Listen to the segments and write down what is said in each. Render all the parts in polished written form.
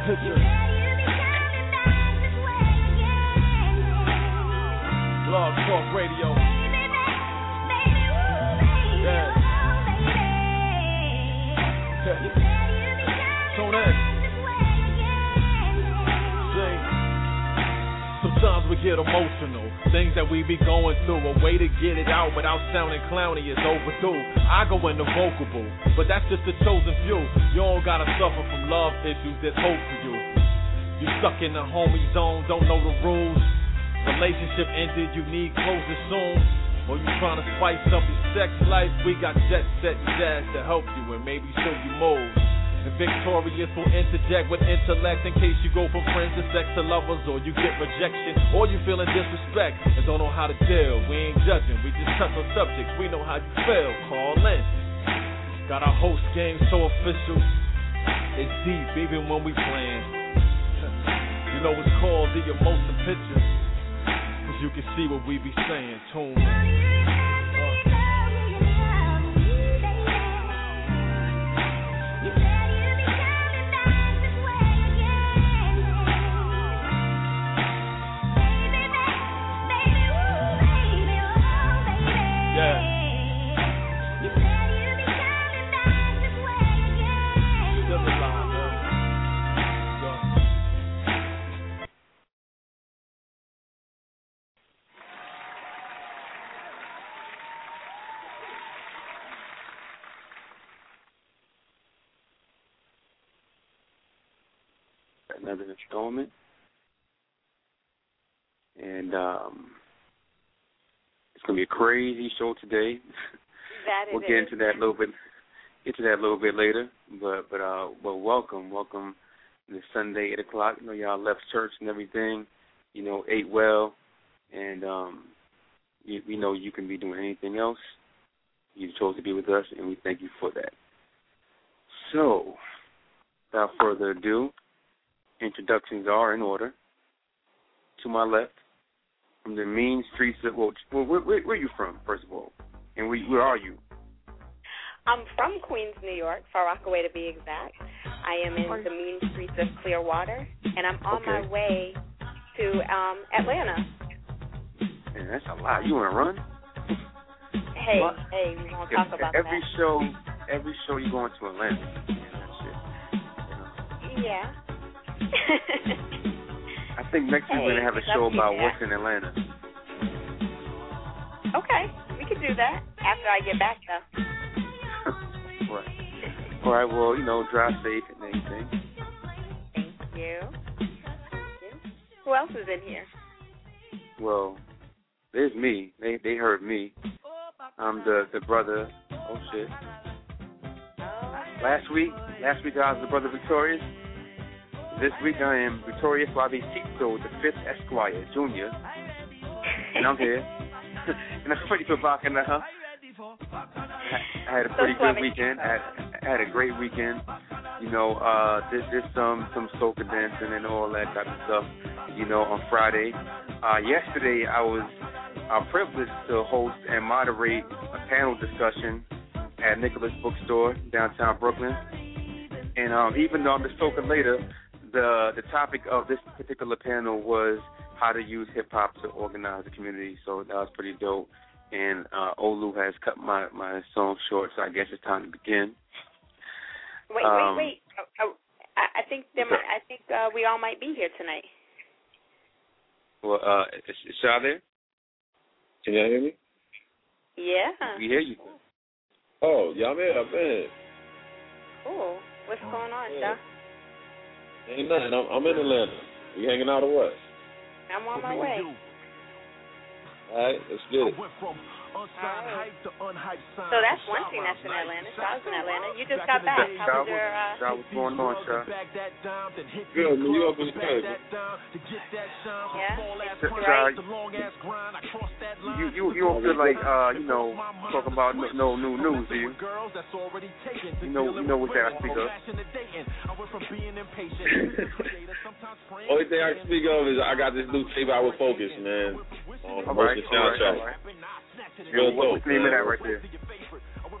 picture. Blog Talk Radio. Yeah. Tune in. Sing. Sometimes we get emotional. Things that we be going through. A way to get it out without sounding clowny is overdue. I go into vocable, but that's just the chosen few. You don't gotta suffer from love issues. There's hope for you. You stuck in the homie zone, don't know the rules. Relationship ended, you need closure soon. Or you trying to spice up your sex life? We got jet set and jazz to help you and maybe show you moves. And Victorious will interject with intellect in case you go from friends to sex to lovers, or you get rejection, or you feeling disrespect and don't know how to deal. We ain't judging, we just touch on subjects. We know how you feel. Call in. Got our host game so official. It's deep even when we playing. You know it's called the emotion picture. Cause you can see what we be saying. Tune in. Another installment, and it's gonna be a crazy show today. We'll get into that a little bit. Get to that a little bit later, but welcome this Sunday 8:00. You know y'all left church and everything. You know, ate well, and we know you can be doing anything else. You chose to be with us, and we thank you for that. So, without further ado. Introductions are in order. To my left, from the mean streets of where are you from, first of all, and where are you? I'm from Queens, New York, Far Rockaway to be exact. I am in the mean streets of Clearwater, and I'm on my way to Atlanta. Man, that's a lot. You want to run? Hey, we won't talk about every that. Every show you going to Atlanta. Man, that's it. Yeah. I think next week we're going to have a show about what's in Atlanta. Okay, we could do that after I get back, though. Right. All right, well, drive safe and everything. Thank you. Who else is in here? Well, there's me. They heard me. I'm the brother. Oh, shit. Last week I was the brother Victorious. This week I am Victorious Suavecito, the 5th Esquire, Jr. And I'm here. And I'm pretty provocative, huh? I had a pretty good weekend. I had a great weekend. There's some soca dancing and all that type of stuff, on Friday. Yesterday I was privileged to host and moderate a panel discussion at Nicholas Bookstore, downtown Brooklyn. And even though I'm the soca later, the topic of this particular panel was how to use hip-hop to organize the community, so that was pretty dope. And Olu has cut my song short, so I guess it's time to begin. Wait. I think we all might be here tonight. Well, is Shaw there? Can y'all hear me? Yeah. We hear you. Oh, y'all in? I'm in. Cool. What's going on, Shaw? Ain't nothing. I'm in Atlanta. You hanging out or what? I'm on my way. All right, let's get it. So that's one thing that's in Atlanta. Shaw's in Atlanta. You just got back. How was your... Shaw, what's going on, Shaw? Good. New York was good. Yeah? Shaw, you don't feel like, talking about no new news, do you? You know what that I speak of. Only thing I can speak of is I got this new tape out with Focus, man. All right. Real dope, what's the name of that right there?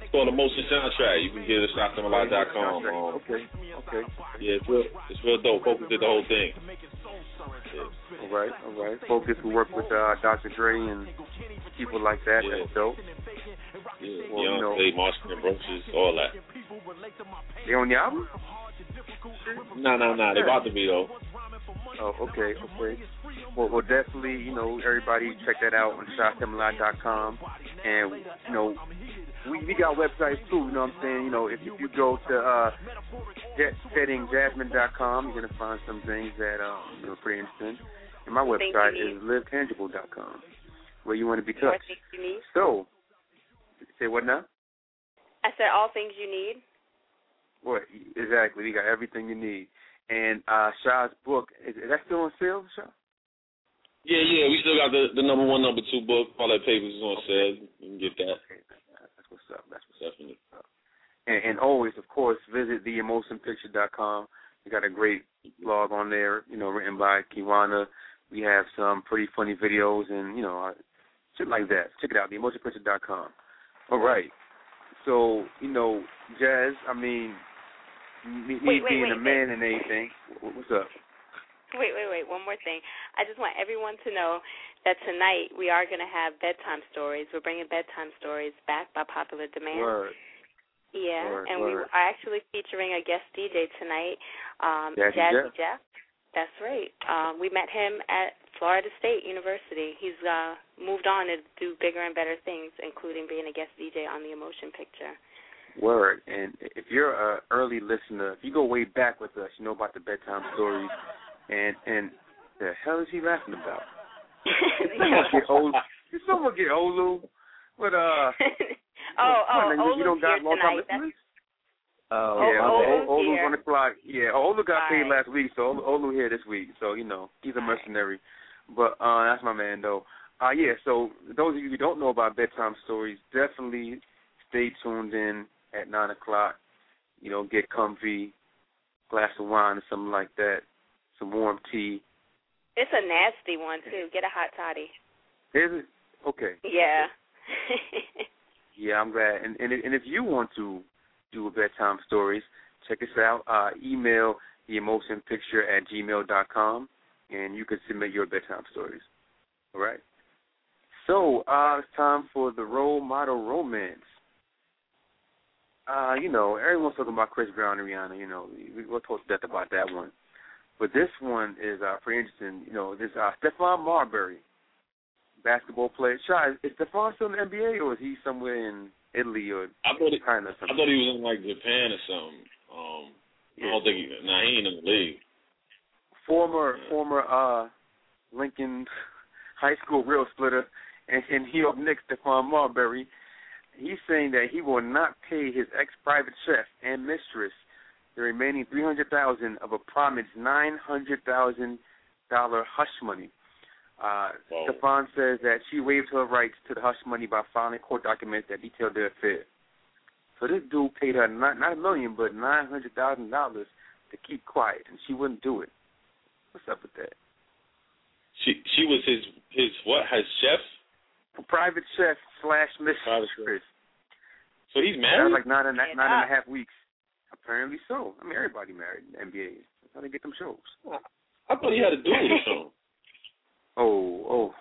It's called Emotion Soundtrack. You can get it at ShotSemAlive.com. Okay. Yeah, it's real dope. Focus did the whole thing. Yeah. All right. Focus will work with Dr. Dre and people like that. Yeah. That's dope. Yeah, Well, Beyonce, Marshall and Brooches, all that. They on the album? No. They about to be, though. Oh, okay. Well, definitely, everybody check that out on ShotSemAlive.com. And, we got websites, too, you know what I'm saying? If you go to settingjasmine.com, you're going to find some things that, pretty interesting. And my website is livetangible.com, where you want to be touched. More things you need? So, say what now? I said all things you need. What? Exactly. We got everything you need. And Shah's book, is that still on sale, Shah? Yeah, we still got the number 1, number 2 book. All that papers is on sale. You can get that. Okay. That's what's up. Definitely. And always, of course, visit theemotionpicture.com. We got a great blog on there, written by Kiwana. We have some pretty funny videos and, shit like that. Check it out, theemotionpicture.com. All right. So, Jazz, I mean, me being a man and anything, what's up? Wait. One more thing. I just want everyone to know that tonight we are going to have bedtime stories. We're bringing bedtime stories back by popular demand. Word. Yeah, Word. We are actually featuring a guest DJ tonight, Jazzy Jeff. That's right. We met him at Florida State University. He's moved on to do bigger and better things, including being a guest DJ on the Emotion Picture. Word. And if you're an early listener, if you go way back with us, you know about the bedtime stories. And the hell is he laughing about? Someone get Olu. But Olu's you don't got here long-time tonight. listeners? Olu's on the clock. Yeah, Olu got paid right. last week, so Olu here this week. So he's a mercenary. But that's my man though. So those of you who don't know about bedtime stories, definitely stay tuned in at 9:00. Get comfy, glass of wine or something like that. Some warm tea. It's a nasty one, too. Get a hot toddy. Is it? Okay. Yeah. Yeah, I'm glad. And if you want to do a bedtime stories, check us out. Email theemotionpicture@gmail.com, and you can submit your bedtime stories. All right? So it's time for the role model romance. Everyone's talking about Chris Brown and Rihanna. We'll talk to death about that one. But this one is pretty interesting. This Stephon Marbury, basketball player. Shy, is Stephon still in the NBA, or is he somewhere in Italy or China or something? I thought he was in, Japan or something. I don't think he ain't in the league. Former Lincoln High School real splitter and New York Knicks Stephon Marbury, he's saying that he will not pay his ex-private chef and mistress the remaining $300,000 of a promised $900,000 hush money. Stephon says that she waived her rights to the hush money by filing court documents that detailed their affair. So this dude paid her not $1 million, but $900,000 to keep quiet, and she wouldn't do it. What's up with that? She was his what? His chef? Private chef / mistress. So he's married? That was 9.5 weeks. Apparently so. I mean, everybody married in the NBA. That's how they get them shows. I thought he had a dude or something. Oh.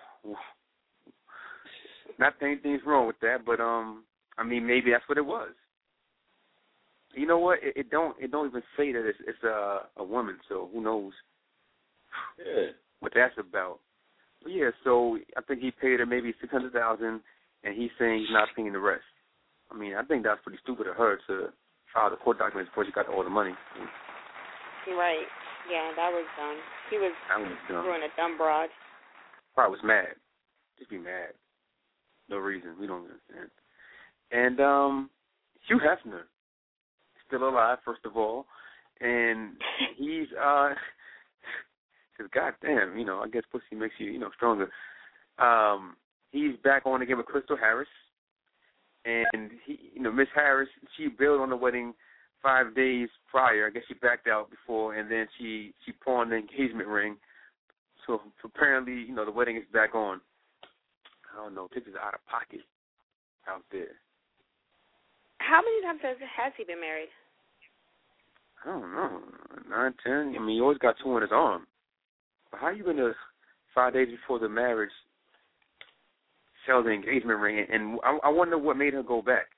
Not that anything's wrong with that, but maybe that's what it was. You know what? It don't even say that it's a woman, so who knows? Yeah. What that's about. But yeah, so I think he paid her maybe $600,000, and he's saying he's not paying the rest. I mean, I think that's pretty stupid of her to file the court documents before she got all the money. Right. Yeah, that was dumb. He was doing a dumb broad. Probably was mad. Just be mad. No reason. We don't understand. And Hugh Hefner, still alive, first of all, and he's says, God damn, I guess pussy makes you, stronger. He's back on again with Crystal Harris. And Miss Harris, she bailed on the wedding 5 days prior. I guess she backed out before, and then she pawned the engagement ring. So apparently, the wedding is back on. I don't know, tickets are out of pocket out there. How many times has he been married? I don't know, 9, 10. I mean, he always got 2 on his arm. But how are you going to, 5 days before the marriage, sell the engagement ring? And I wonder what made her go back.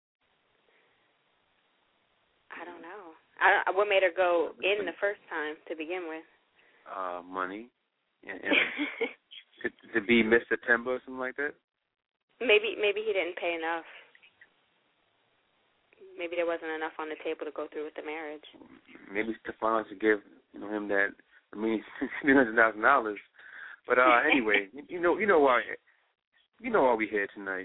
I don't know. What made her go in the first time to begin with? Money. And to be Miss September or something like that? Maybe he didn't pay enough. Maybe there wasn't enough on the table to go through with the marriage. Maybe Stefan should give him that $1,000,000. But anyway, you know why we here tonight.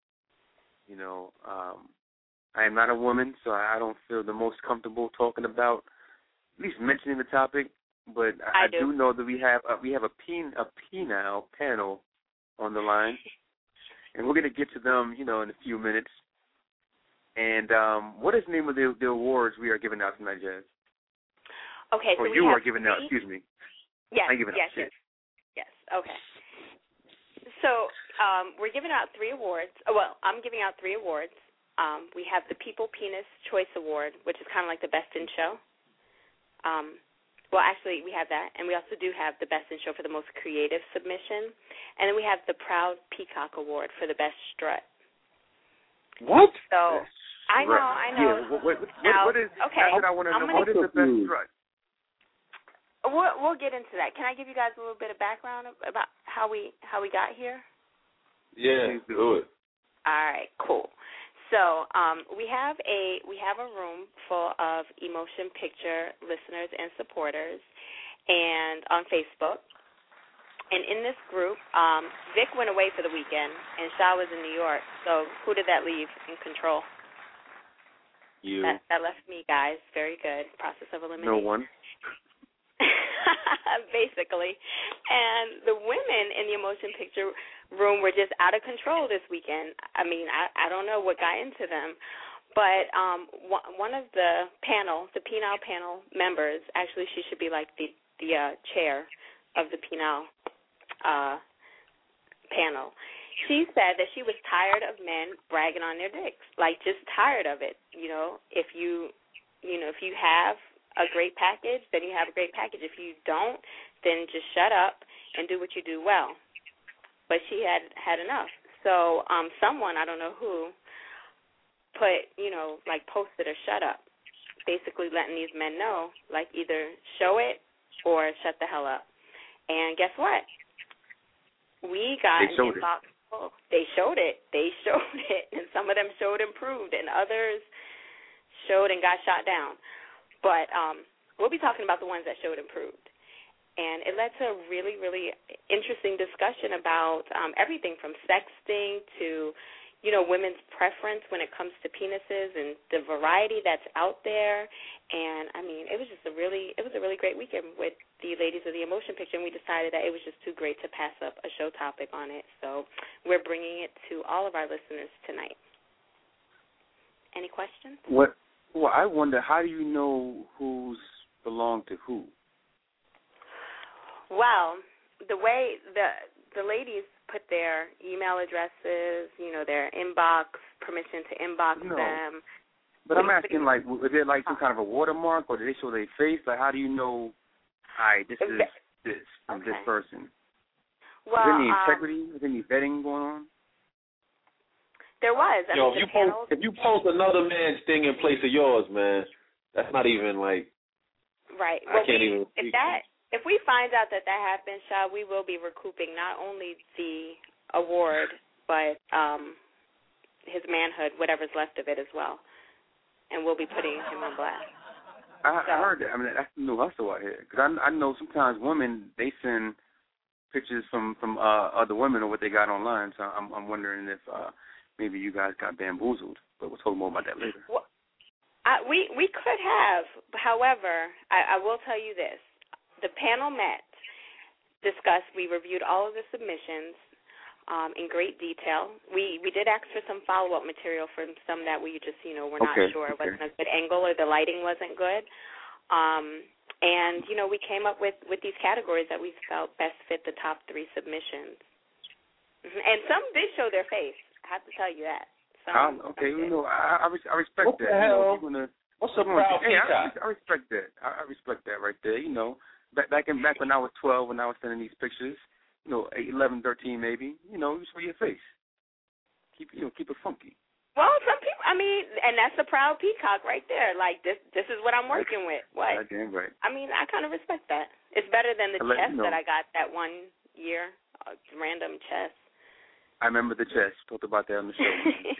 I am not a woman, so I don't feel the most comfortable talking about, at least mentioning the topic. But I do know that we have a penile panel on the line, and we're gonna get to them, in a few minutes. And what is the name of the awards we are giving out tonight, Jazz? Okay, so you are giving out. Excuse me. Yes. I'm giving out. Yes. Okay. So we're giving out 3 awards. Well, I'm giving out 3 awards. We have the People Penis Choice Award, which is kind of like the Best in Show. Well, actually, we have that, and we also do have the Best in Show for the most creative submission, and then we have the Proud Peacock Award for the Best Strut. What? So I know. Yeah. What is? Okay. That's what I want to know. What is the best strut? We'll get into that. Can I give you guys a little bit of background about how we got here? Yeah, do it. All right, cool. So we have a room full of Emotion Picture listeners and supporters, and on Facebook. And in this group, Vic went away for the weekend, and Shaw was in New York. So who did that leave in control? You. That left me, guys. Very good. Process of elimination. No one. Basically. And the women in the Emotion Picture room were just out of control this weekend. I mean, I don't know what got into them. But one of the panel, the penile panel members, actually she should be like the chair of the penile panel. She said that she was tired of men bragging on their dicks, like just tired of it. If you have a great package, then you have a great package. If you don't, then just shut up and do what you do well. But she had enough. So someone, I don't know who, posted a shut up, basically letting these men know, like either show it or shut the hell up. And guess what? We got an inbox full. They showed it. And some of them showed improved, and others showed and got shot down. But we'll be talking about the ones that showed improved. And it led to a really, really interesting discussion about everything from sexting to, women's preference when it comes to penises and the variety that's out there. And, I mean, it was a really great weekend with the ladies of the Emotion Picture, and we decided that it was just too great to pass up a show topic on it. So we're bringing it to all of our listeners tonight. Any questions? Well, I wonder, how do you know who's belong to who? Well, the way the ladies put their email addresses, their inbox, permission to inbox them. But I'm asking, is there some kind of a watermark, or do they show their face? Like, how do you know, this is this from this person? Well, is there any integrity? Is there any vetting going on? There was. If you post another man's thing in place of yours, man, that's not even like. Right. I can't even. If we find out that happened, Shaw, we will be recouping not only the award, but his manhood, whatever's left of it as well. And we'll be putting him on blast. I heard that. I mean, that's the new hustle out here. Because I know sometimes women, they send pictures from other women or what they got online. So I'm wondering if maybe you guys got bamboozled. But we'll talk more about that later. Well, we could have. However, I will tell you this. The panel met, discussed, we reviewed all of the submissions in great detail. We did ask for some follow-up material from some that we just, were not sure. It wasn't a good angle or the lighting wasn't good. And, we came up with these categories that we felt best fit the top 3 submissions. And some did show their face, I have to tell you that. So okay, I respect what that. The hell? What's a proud peacock? I respect that. I respect that right there. Back when I was 12, when I was sending these pictures, 8, 11, 13 maybe, you show your face. Keep it funky. Well, some people, and that's a proud peacock right there. Like, this is what I'm working with. What? That's damn right. I kind of respect that. It's better than the chest that I got that one year, random chest. I remember the chest. Talked about that on the show.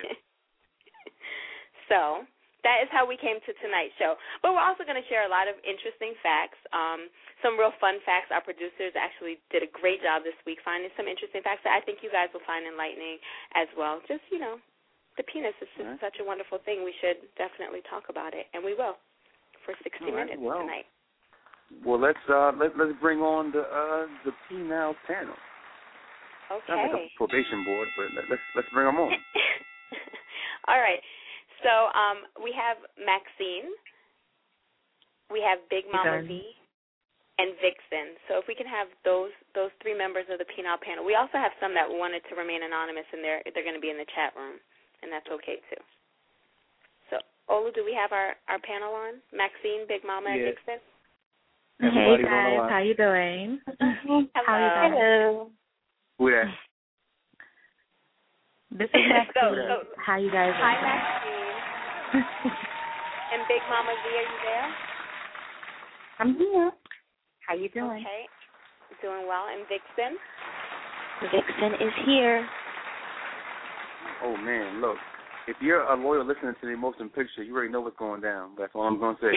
So that is how we came to tonight's show. But we're also going to share a lot of interesting facts, some real fun facts. Our producers actually did a great job this week finding some interesting facts that I think you guys will find enlightening as well. Just, the penis is just such a wonderful thing. We should definitely talk about it, and we will for 60 minutes tonight. Well, let's bring on the penile panel. Okay. Sounds like a probation board, but let's bring them on. All right. So we have Maxine, we have Big Mama V, and Vixen. So if we can have those three members of the penile panel. We also have some that wanted to remain anonymous, and they're going to be in the chat room, and that's okay too. So Olu, do we have our panel on? Maxine, Big Mama, and Vixen. Hey guys, how you doing? Hello. Hello. Who that? This is Maxine. How you guys doing? Hi, Maxine. And Big Mama V, are you there? I'm here. How you doing? Okay. Doing well. And Vixen? Vixen is here. Oh, man, look. If you're a loyal listener to the Emotion Picture, you already know what's going down. That's all I'm going to say.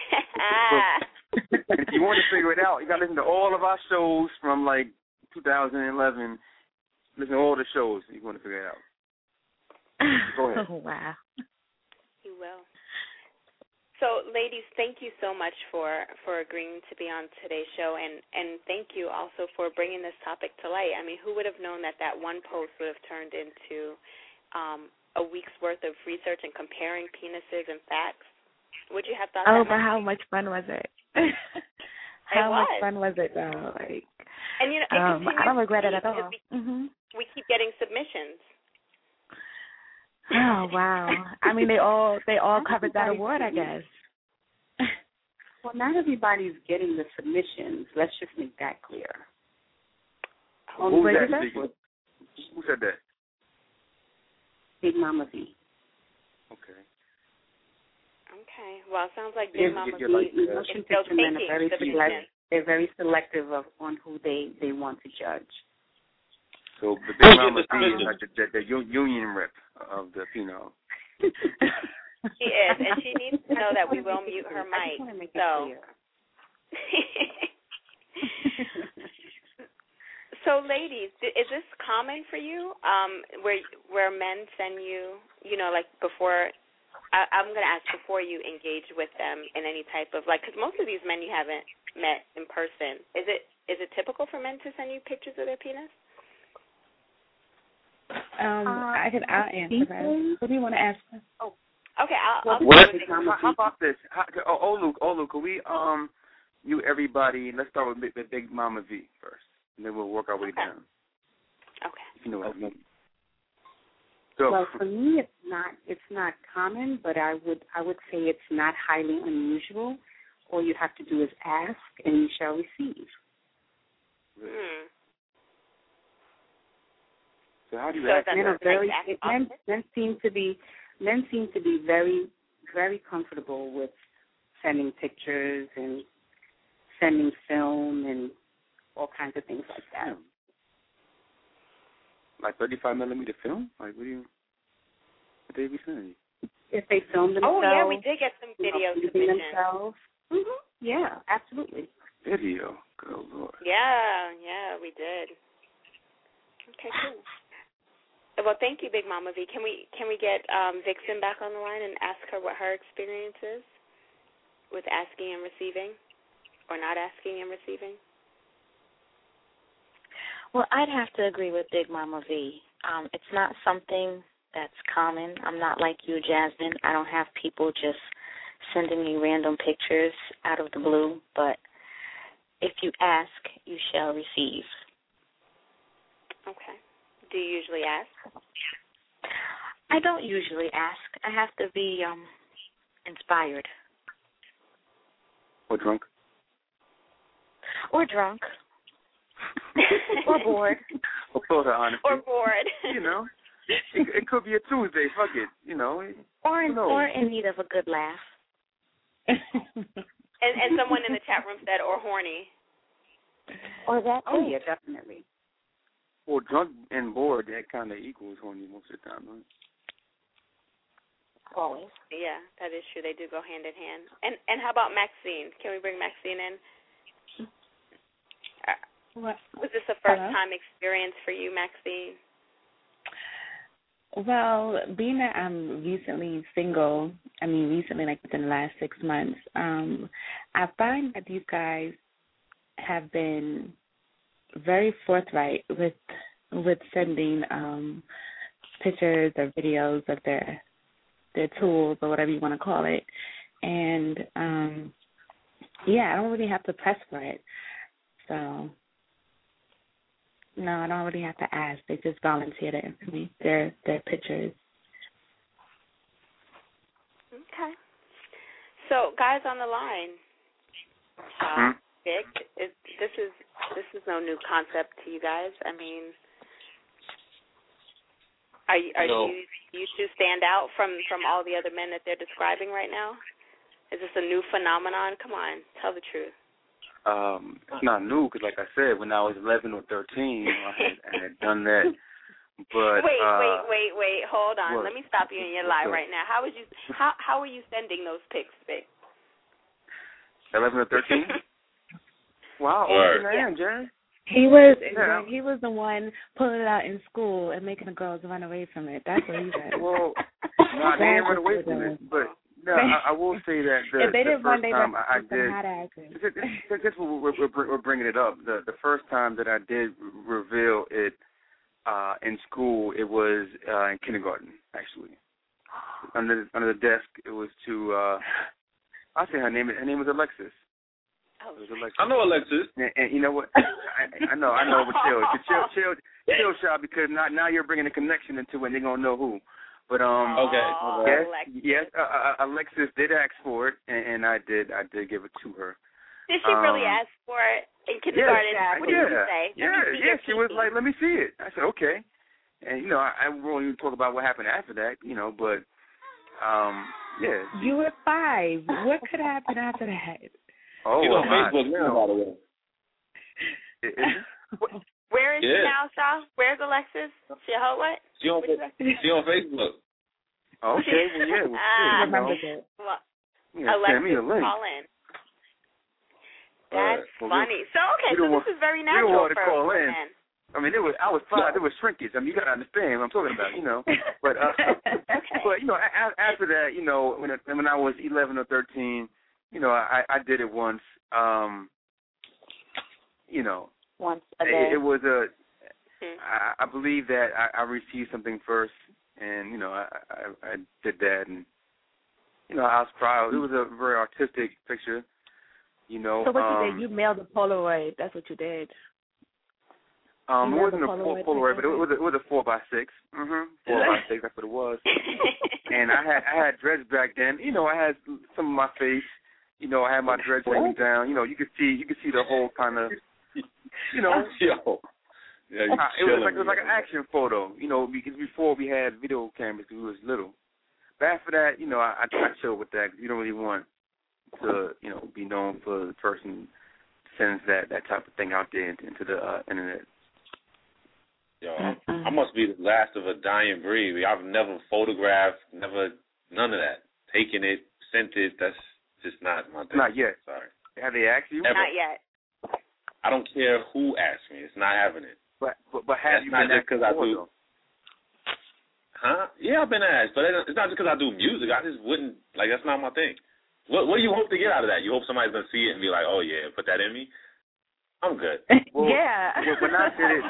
If you want to figure it out, you got to listen to all of our shows from, 2011. Listen to all the shows. You're going to figure it out. Go ahead. Oh, wow. You will. So, ladies, thank you so much for agreeing to be on today's show, and thank you also for bringing this topic to light. Who would have known that one post would have turned into a week's worth of research and comparing penises and facts? Would you have thought that? Oh, but how much fun was it? How much fun was it, though? And I don't regret it at all. We keep getting submissions. Oh, wow. They all covered that award, I guess. Well, not everybody's getting the submissions. Let's just make that clear. Who said that? Big Mama V. Okay. Okay. Well, it sounds like Big Mama V Motion picture men are they're very selective on who they want to judge. So the Big Mama V is like the union rep of the penile. She is, and she needs to know that we will mute her mic. I just want to make it clear. So, ladies, is this common for you, where men send you, before? I'm going to ask before you engage with them in any type of because most of these men you haven't met in person. Is it typical for men to send you pictures of their penis? I'll answer that. What do you want to ask? Oh, okay. I'll how about this? Olu, could we mute everybody? Let's start with the Big Mama V first, and then we'll work our way down. Okay. If you know what I mean. So, well, for me, it's not common, but I would say it's not highly unusual. All you have to do is ask, and you shall receive. So how do you ask? Men seem to be very, very comfortable with sending pictures and sending film and all kinds of things like that. Like 35mm film? What they be sending you? If they film themselves. Oh, yeah, we did get some video submissions. Themselves. Mm-hmm. Yeah, absolutely. Video? Good Lord. Yeah, we did. Okay, cool. Well, thank you, Big Mama V. Can we get Vixen back on the line and ask her what her experience is with asking and receiving, or not asking and receiving? Well, I'd have to agree with Big Mama V. It's not something that's common. I'm not like you, Jasmine. I don't have people just sending me random pictures out of the blue, but if you ask, you shall receive. Okay. Do you usually ask? I don't usually ask. I have to be inspired. Or drunk. Or drunk. Or bored. Or total honesty. Or bored. You know, it could be a Tuesday. Fuck it. You know. Or in need of a good laugh. and someone in the chat room said, or horny. Or that. Oh yeah, definitely. Or drunk and bored, that kind of equals horny most of the time, right? Always. Yeah, that is true. They do go hand in hand. And how about Maxine? Can we bring Maxine in? What? Was this a first-time experience for you, Maxine? Well, being that I'm recently single, recently, like within the last 6 months, I find that these guys have been very forthright with sending pictures or videos of their tools or whatever you want to call it. And, I don't really have to press for it. So, no, I don't really have to ask. They just volunteer their pictures. Okay. So, guys on the line, Vic, this is no new concept to you guys. I mean, you two stand out from all the other men that they're describing right now? Is this a new phenomenon? Come on, tell the truth. It's not new because, like I said, when I was 11 or 13, I had done that. But wait, hold on. What? Let me stop you in your lie right now. How were you sending those pics, Vic? 11 or 13? Wow, man, Jen. He was the one pulling it out in school and making the girls run away from it. That's what he did. Well, no, they didn't run away from it, but no, I will say that if they didn't run, they time I did. This we're bringing it up. The first time that I did reveal it in school, it was in kindergarten, actually. Under the desk, it was to I'll say her name. Her name was Alexis. Oh, I know Alexis. And you know what? I know, but chill, Shaw, because now you're bringing a connection into it, and they're gonna know who. But yes, Alexis did ask for it, and I did give it to her. Did she really ask for it in kindergarten? Yes, what did you say? Yeah, she was like, "Let me see it." I said, "Okay," and I won't even talk about what happened after that, but yeah. You were 5. What could happen after that? Oh, she's on Facebook now, by the way. Where is she now, Shaw? Where's Alexis? She what? She on Facebook. Okay, remembers it. Alexis, call in. That's funny. So this is very natural for men. I mean, I was 5. There was shrinkage. I mean, you got to understand what I'm talking about, But but after that, when I was 11 or 13. I did it once. Once a day. It was I believe that I received something first, and I did that, and I was proud. It was a very artistic picture. So what you did? You mailed a Polaroid. That's what you did. It wasn't a Polaroid, but it was a 4x6. 4x6. That's what it was. And I had dreads back then. I had some of my face. I had my dreads hanging down. You could see the whole kind of, Yo. Yeah, it was like an action photo. Because before we had video cameras, we was little. But after that, I chilled with that. You don't really want to, be known for the person sends that type of thing out there into the internet. Yo, I must be the last of a dying breed. I've never photographed, none of that. Taken it, sent it. That's just not my thing. Not yet. Sorry. Have they asked you? Ever. Not yet. I don't care who asks me. It's not having it. But have you been asked before, though? Huh? Yeah, I've been asked, but it's not just because I do music. I just wouldn't, that's not my thing. What do you hope to get out of that? You hope somebody's going to see it and be like, oh, yeah, put that in me? I'm good. Well, yeah. Well, when I did it,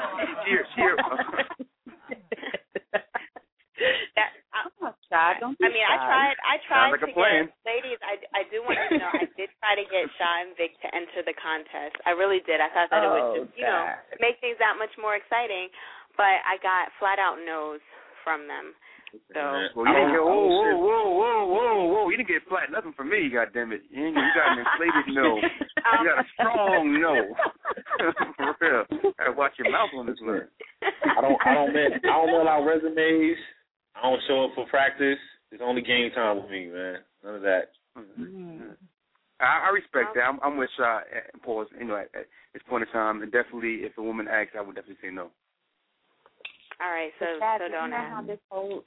I tried like to get, ladies, I do want you to know, I did try to get Shaw and Vic to enter the contest. I really did. I thought that it would just, make things that much more exciting. But I got flat out no's from them. So, well, you didn't get whoa! You didn't get flat nothing from me, goddammit. You got an inflated no. You got a strong no. For real. Gotta watch your mouth on this one. I don't mail out resumes. I don't show up for practice. It's only game time with me, man. None of that. Mm-hmm. I respect that. I'm with Shaw and Paul. At this point in time, and definitely, if a woman asks, I would definitely say no. All right, so don't ask. How this whole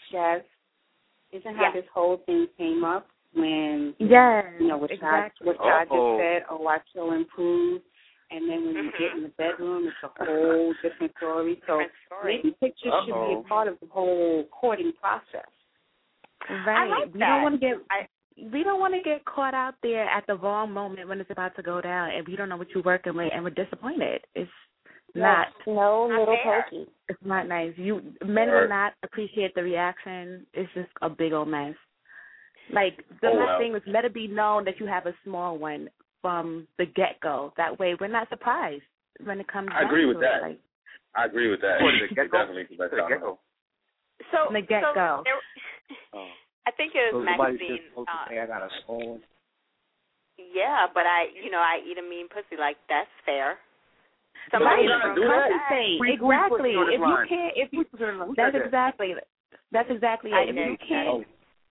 how this whole thing came up when what Shaw just said, I feel improved, and then when you get in the bedroom, it's a whole different story. So maybe pictures should be a part of the whole courting process. Right. I like we that. don't want to get caught out there at the wrong moment when it's about to go down, and we don't know what you're working with, and we're disappointed. It's not little pokey. It's not nice. Men will not appreciate the reaction. It's just a big old mess. Like the last thing is let it be known that you have a small one from the get-go. That way, we're not surprised when it comes. I agree with that. Like, I agree with that. Definitely the get-go. So from the get-go. I think it was Maxine. I got a small one. Yeah, but I eat a mean pussy. Like that's fair. Somebody compensate. Exactly. That's exactly it.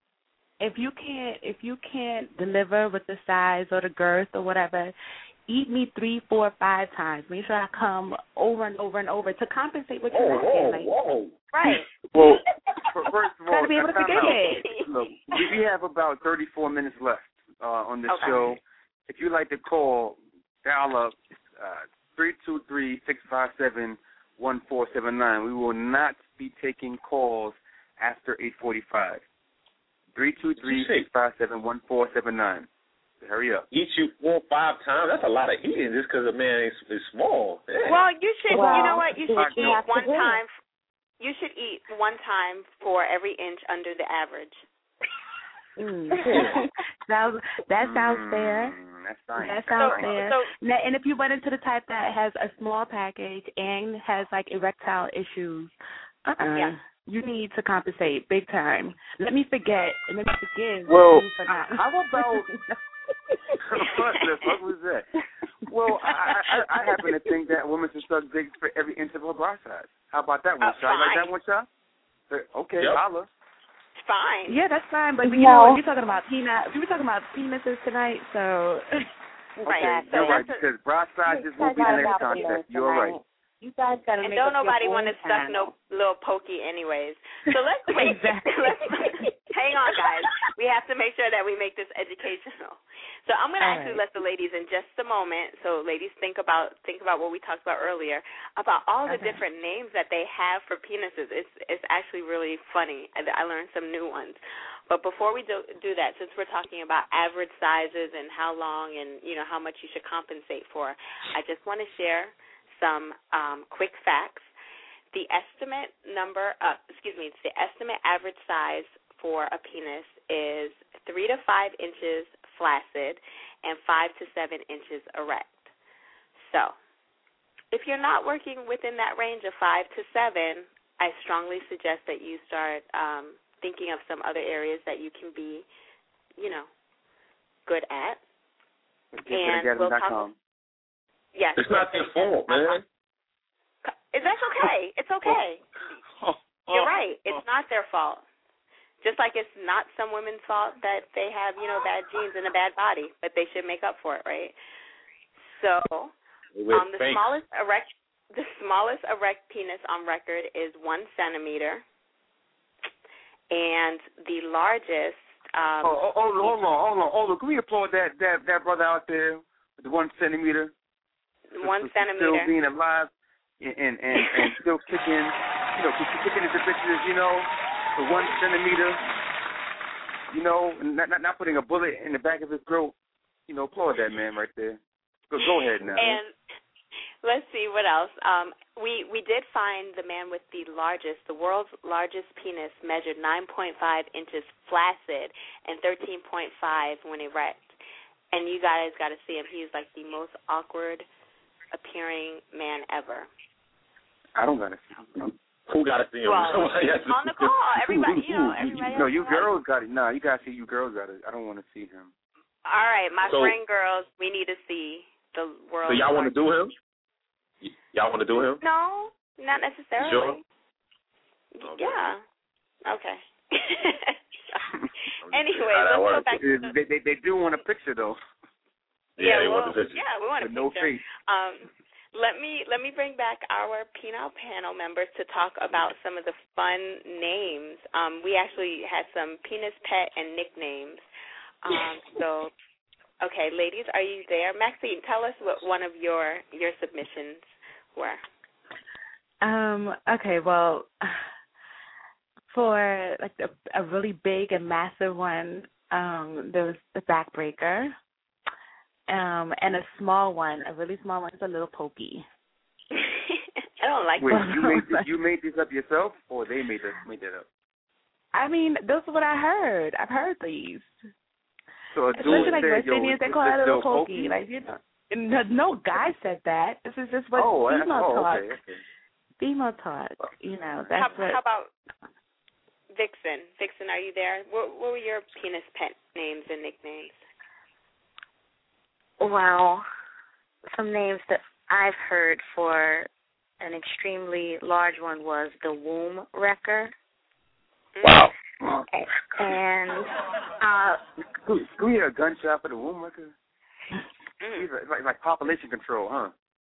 If you can't deliver with the size or the girth or whatever, eat me 3, 4, 5 times. Make sure I come over and over and over to compensate what you're asking. Right. Well, first of all, gotta be able to forget it. Look, we have about 34 minutes left on this show. If you'd like to call, dial up 323-657-1479. We will not be taking calls after 8:45. 323-657-1479. Hurry up. Eat you 4 or 5 times? That's a lot of eating just because a man is small. Yeah. Well, you should, you know what? You should eat one time. You should eat one time for every inch under the average. That sounds fair. That sounds fair. And if you run into the type that has a small package and has like erectile issues, you need to compensate big time. Let me forget and let me forgive. Well, for now. How about what the fuck was that? Well, I happen to think that women should suck dick for every inch of her bra size. How about that one, Shaw? Like that one, Shaw? Okay, holla. It's fine. Yeah, that's fine. But you know, we're talking about peanuts. We were talking about penises tonight, so. Okay, you're right, because bra sizes will be the next contest. You're right. You guys got to make don't nobody want to stuff no little pokey anyways. So let's hang on, guys. We have to make sure that we make this educational. So I'm going to actually let the ladies in just a moment. So ladies, think about what we talked about earlier about all the different names that they have for penises. It's actually really funny. I learned some new ones. But before we do that, since we're talking about average sizes and how long and how much you should compensate for, I just want to share some quick facts. The estimate average size for a penis is 3 to 5 inches flaccid and 5 to 7 inches erect. So, if you're not working within that range of 5 to 7, I strongly suggest that you start thinking of some other areas that you can be, good at. And we'll talk. Yes. It's not their fault, man. That's okay. It's okay. You're right. It's not their fault. Just like it's not some women's fault that they have, bad genes and a bad body, but they should make up for it, right? So, the smallest erect penis on record is 1 centimeter, and the largest. Hold on. Can we applaud that brother out there with the 1 centimeter? 1 centimeter. Still being alive and still kicking, kicking into bitches, the 1 centimeter, not putting a bullet in the back of his throat. Applaud that man right there. Go ahead now. And let's see what else. We did find the man with the world's largest penis measured 9.5 inches flaccid and 13.5 when erect. And you guys got to see him. He's like the most awkward appearing man ever. I don't got to see him. Who got to see him? Well, on the call, everybody, everybody. No, you girls got it. Nah, you got to see you girls got it. I don't want to see him. All right, my friend girls, we need to see the world. So y'all want to do him? Y'all want to do him? No, not necessarily. Sure? Okay. Yeah. Okay. Anyway, let's go back to they do want a picture though. Yeah, they want a picture. Yeah, we want a picture. No face. Let me bring back our penile panel members to talk about some of the fun names. We actually had some penis pet and nicknames. So, okay, ladies, are you there? Maxine, tell us what one of your submissions were. Okay, well, for like a really big and massive one, there was the backbreaker. And a small one, a really small one, is a little pokey. I don't like. Wait, you made this up yourself, or they made it up? I mean, this is what I heard. I've heard these. So especially like West Indians, they call it a little pokey. Like, no guy said that. This is just what female taught. Okay. Female taught. That's what. How about Vixen? Vixen, are you there? What were your penis pet names and nicknames? Well, some names that I've heard for an extremely large one was the Womb Wrecker. Wow. And do we hear a gunshot for the Womb Wrecker? Like population control, huh?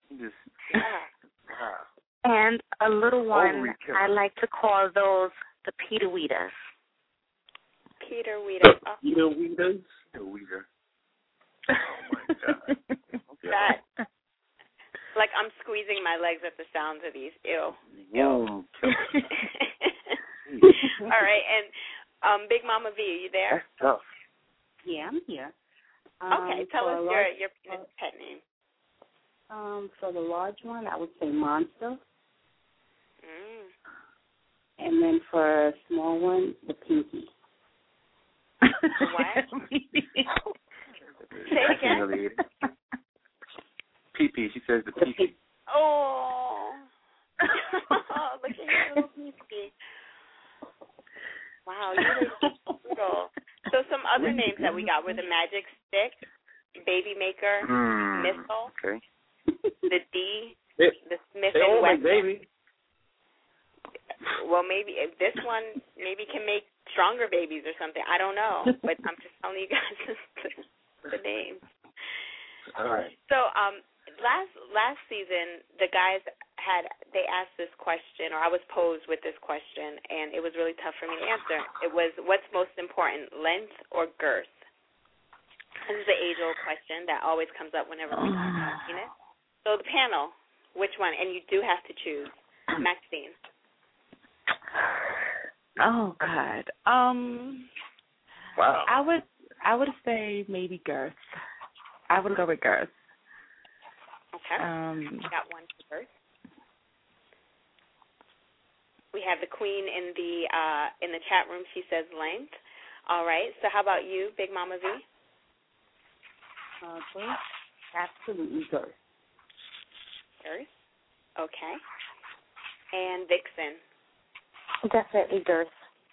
And a little one, I like to call those the Peter Weeders. Peter Weeder. Peter Weeders? Peter Weeder. Oh my God. That, like I'm squeezing my legs at the sounds of these. Ew. Whoa. All right, and Big Mama V, are you there? That's tough. Yeah, I'm here. Okay, tell us your pet name. For the large one, I would say Monster. Mm. And then for a small one, the Pinky. What? Say it again. Pee-pee. She says the pee-pee. Oh. Look at your little pee-pee. Wow, you're brutal. So some other names that we got were the Magic Stick, Baby Maker, Missile, okay. the D, the Smith and Wesson. Baby. Well, maybe this one can make stronger babies or something. I don't know, but I'm just telling you guys the names. All right. So, last season, the guys they asked this question, or I was posed with this question, and it was really tough for me to answer. It was, what's most important, length or girth? This is the age-old question that always comes up whenever we talk about penis. So the panel, which one? And you do have to choose. Maxine. Oh God. Wow. I would say maybe girth. I would go with girth. Okay. Got one for girth. We have the queen in the chat room. She says length. All right. So how about you, Big Mama V? Absolutely girth. Girth. Okay. And Vixen. Definitely girth.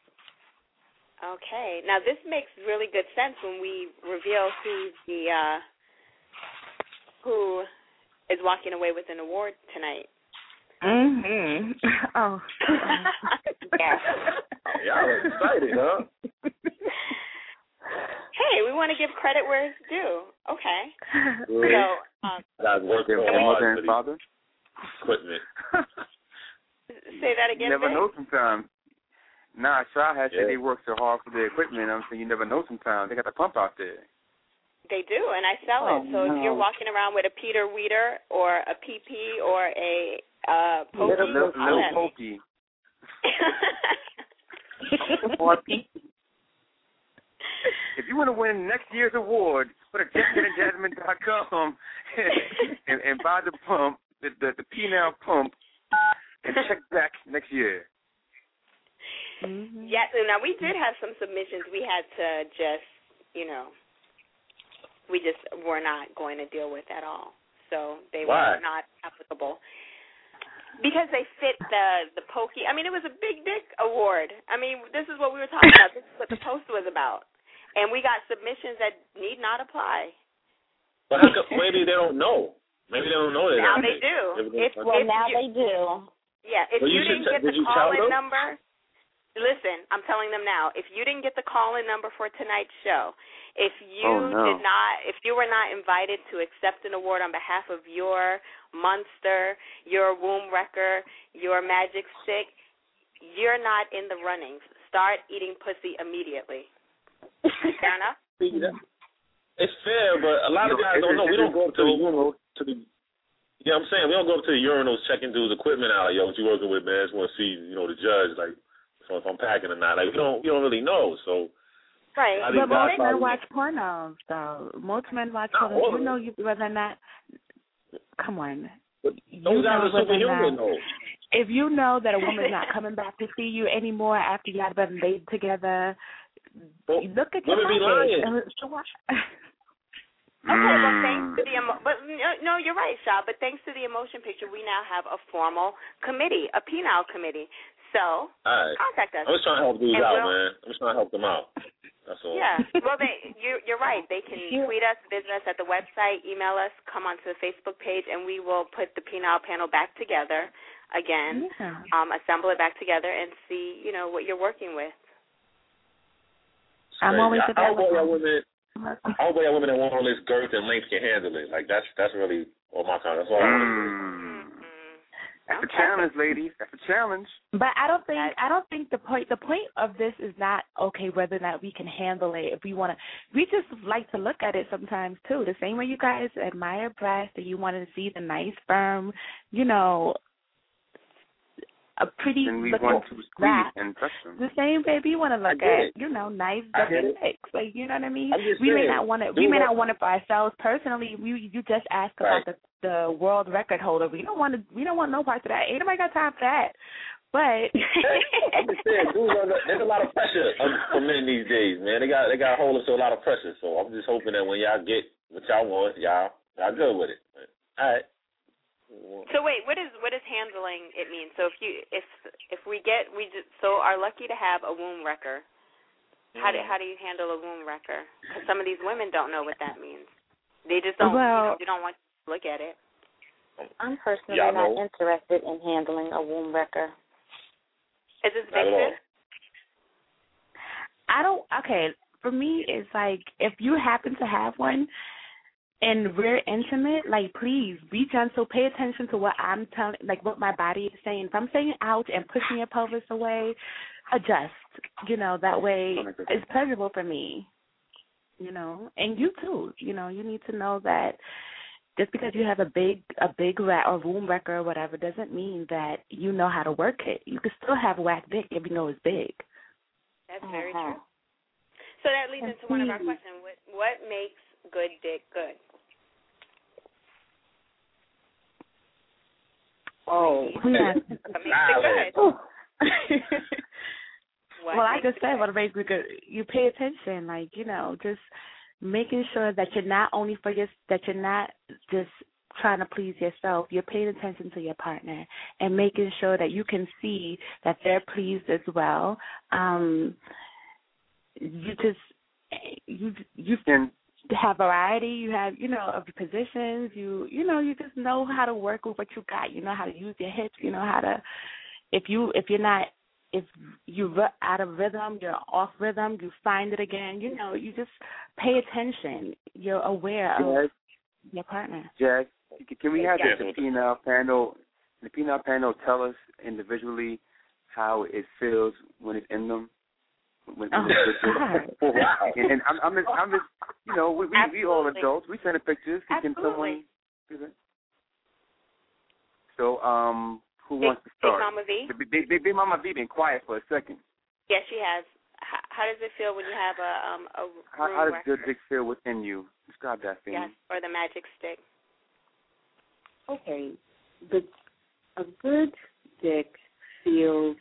Okay. Now this makes really good sense when we reveal who is walking away with an award tonight. Mhm. Oh. Yes. Y'all are excited, huh? Hey, we want to give credit where it's due. Okay. So, guys work so mother and hard father. Equipment. Say that again. You never Vic? know sometimes. Nah, Shaw has said they work so hard for the equipment. I'm saying you never know sometimes. They got the pump out there. They do, and I sell it. So if you're walking around with a Peter Weeder or a PP or a pokey, little pokey. Or PP. If you want to win next year's award, go to JasmineJasmine.com and buy the pump, the penile pump, and check back next year. Mm-hmm. Yeah, so now we did have some submissions we had to just, we just were not going to deal with at all. So they were not applicable. Because they fit the pokey. I mean, it was a big dick award. I mean, this is what we were talking about. This is what the post was about. And we got submissions that need not apply. But maybe they don't know. Maybe they don't know that. Now they do. They do. Yeah, if you didn't get the call-in number, listen, I'm telling them now, if you didn't get the call-in number for tonight's show, if you were not invited to accept an award on behalf of your monster, your womb wrecker, your magic stick, you're not in the runnings. Start eating pussy immediately. Fair enough? It's fair, but a lot of guys don't know. We don't go up to the urinal yeah, I'm saying we don't go up to the urinals checking dudes' equipment out. Like, yo, what you working with, man? I just want to see, the judge, like, if I'm packing or not. Like, we don't really know. So, right. But most men watch pornos, though. Most men watch pornos. You know, whether or not. Come on. Those guys are superhuman, though. If you know that a woman's not coming back to see you anymore after you had been laid together, look at your women be lying. Okay, well, thanks to no, you're right, Sha. But thanks to the Emotion Picture, we now have a formal committee, a penile committee. So contact us. I'm just trying to help dudes out, man. I'm just trying to help them out. That's all. Yeah. Well, you're right. They can tweet us, visit us at the website, email us, come onto the Facebook page, and we will put the penile panel back together again. Yeah. Assemble it back together and see, what you're working with. I'm always available. I hope that women that want all this girth and length can handle it. Like that's really all my time. That's all I want to do. That's a challenge, ladies. That's a challenge. But I don't think the point of this is not whether or not we can handle it. If we want to, we just like to look at it sometimes too. The same way you guys admire breasts and you want to see the nice, firm, a pretty looking back. The same baby you want to look at, nice looking dicks. Like, you know what I mean? We may not want it. We may not want it for ourselves personally. You just ask about the world record holder. We don't want no parts of that. Ain't nobody got time for that. But I'm just saying, there's a lot of pressure for men these days, man. They got hold us to a lot of pressure. So I'm just hoping that when y'all get what y'all want, y'all good with it. All right. So wait, what does handling it mean? So if we are lucky to have a womb wrecker, how do you handle a womb wrecker? Because some of these women don't know what that means. They just don't. They don't want to look at it. I'm personally not interested in handling a womb wrecker. Is this vicious? I don't. Okay, for me, it's like if you happen to have one. And we're intimate, like, please be gentle. Pay attention to what I'm telling, like, what my body is saying. If I'm saying ouch and pushing your pelvis away, adjust. That way it's pleasurable for me. And you too. You need to know that just because you have a big rat or womb wrecker or whatever doesn't mean that you know how to work it. You can still have whack dick if you know it's big. That's very true. So that leads into one of our questions. What makes good dick good? Oh, yeah. Well, I just said what makes it good. You pay attention, like, just making sure that you're not only that you're not just trying to please yourself. You're paying attention to your partner and making sure that you can see that they're pleased as well. You have variety. You have, of your positions. You just know how to work with what you got. You know how to use your hips. You know how to. If you're out of rhythm, you're off rhythm. You find it again. You just pay attention. You're aware of your partner. Jack, can we have the penile panel? The penile panel tell us individually how it feels when it's in them. And I'm just, we all adults. We send pictures. Can someone do that? So, who wants to start? Big Mama V been quiet for a second. Yes, she has. How does it feel when you have a How does good dick feel within you? Describe that thing. Yes, or the magic stick. Okay, a good dick feels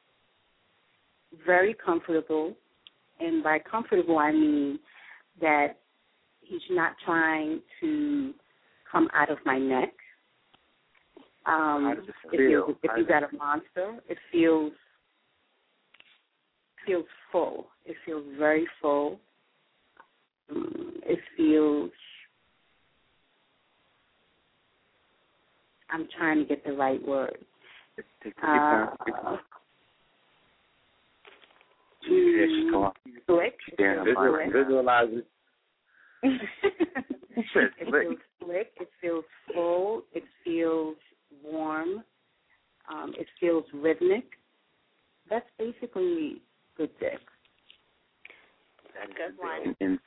very comfortable, and by comfortable I mean that he's not trying to come out of my neck. If you got a monster, it feels full. It feels very full. It feels. I'm trying to get the right word. Slick. Visualize it. It feels slick. It feels full. It feels warm. It feels rhythmic. That's basically good dick. That's a good one. In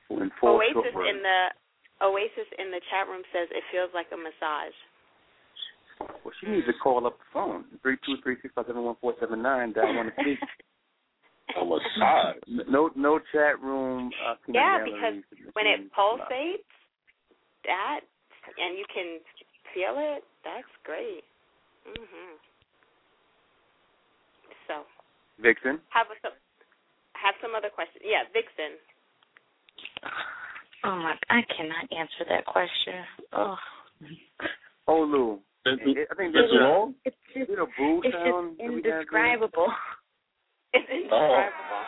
Oasis in the chat room says it feels like a massage. Well, she needs to call up the phone 323-657-1479. That I want to speak. A massage. No chat room. Yeah, because when it pulsates, that and you can feel it. That's great. So. Vixen. Have some other questions. Yeah, Vixen. Oh my! I cannot answer that question. Oh. Lou. I think that's wrong. It's just indescribable. It's indescribable.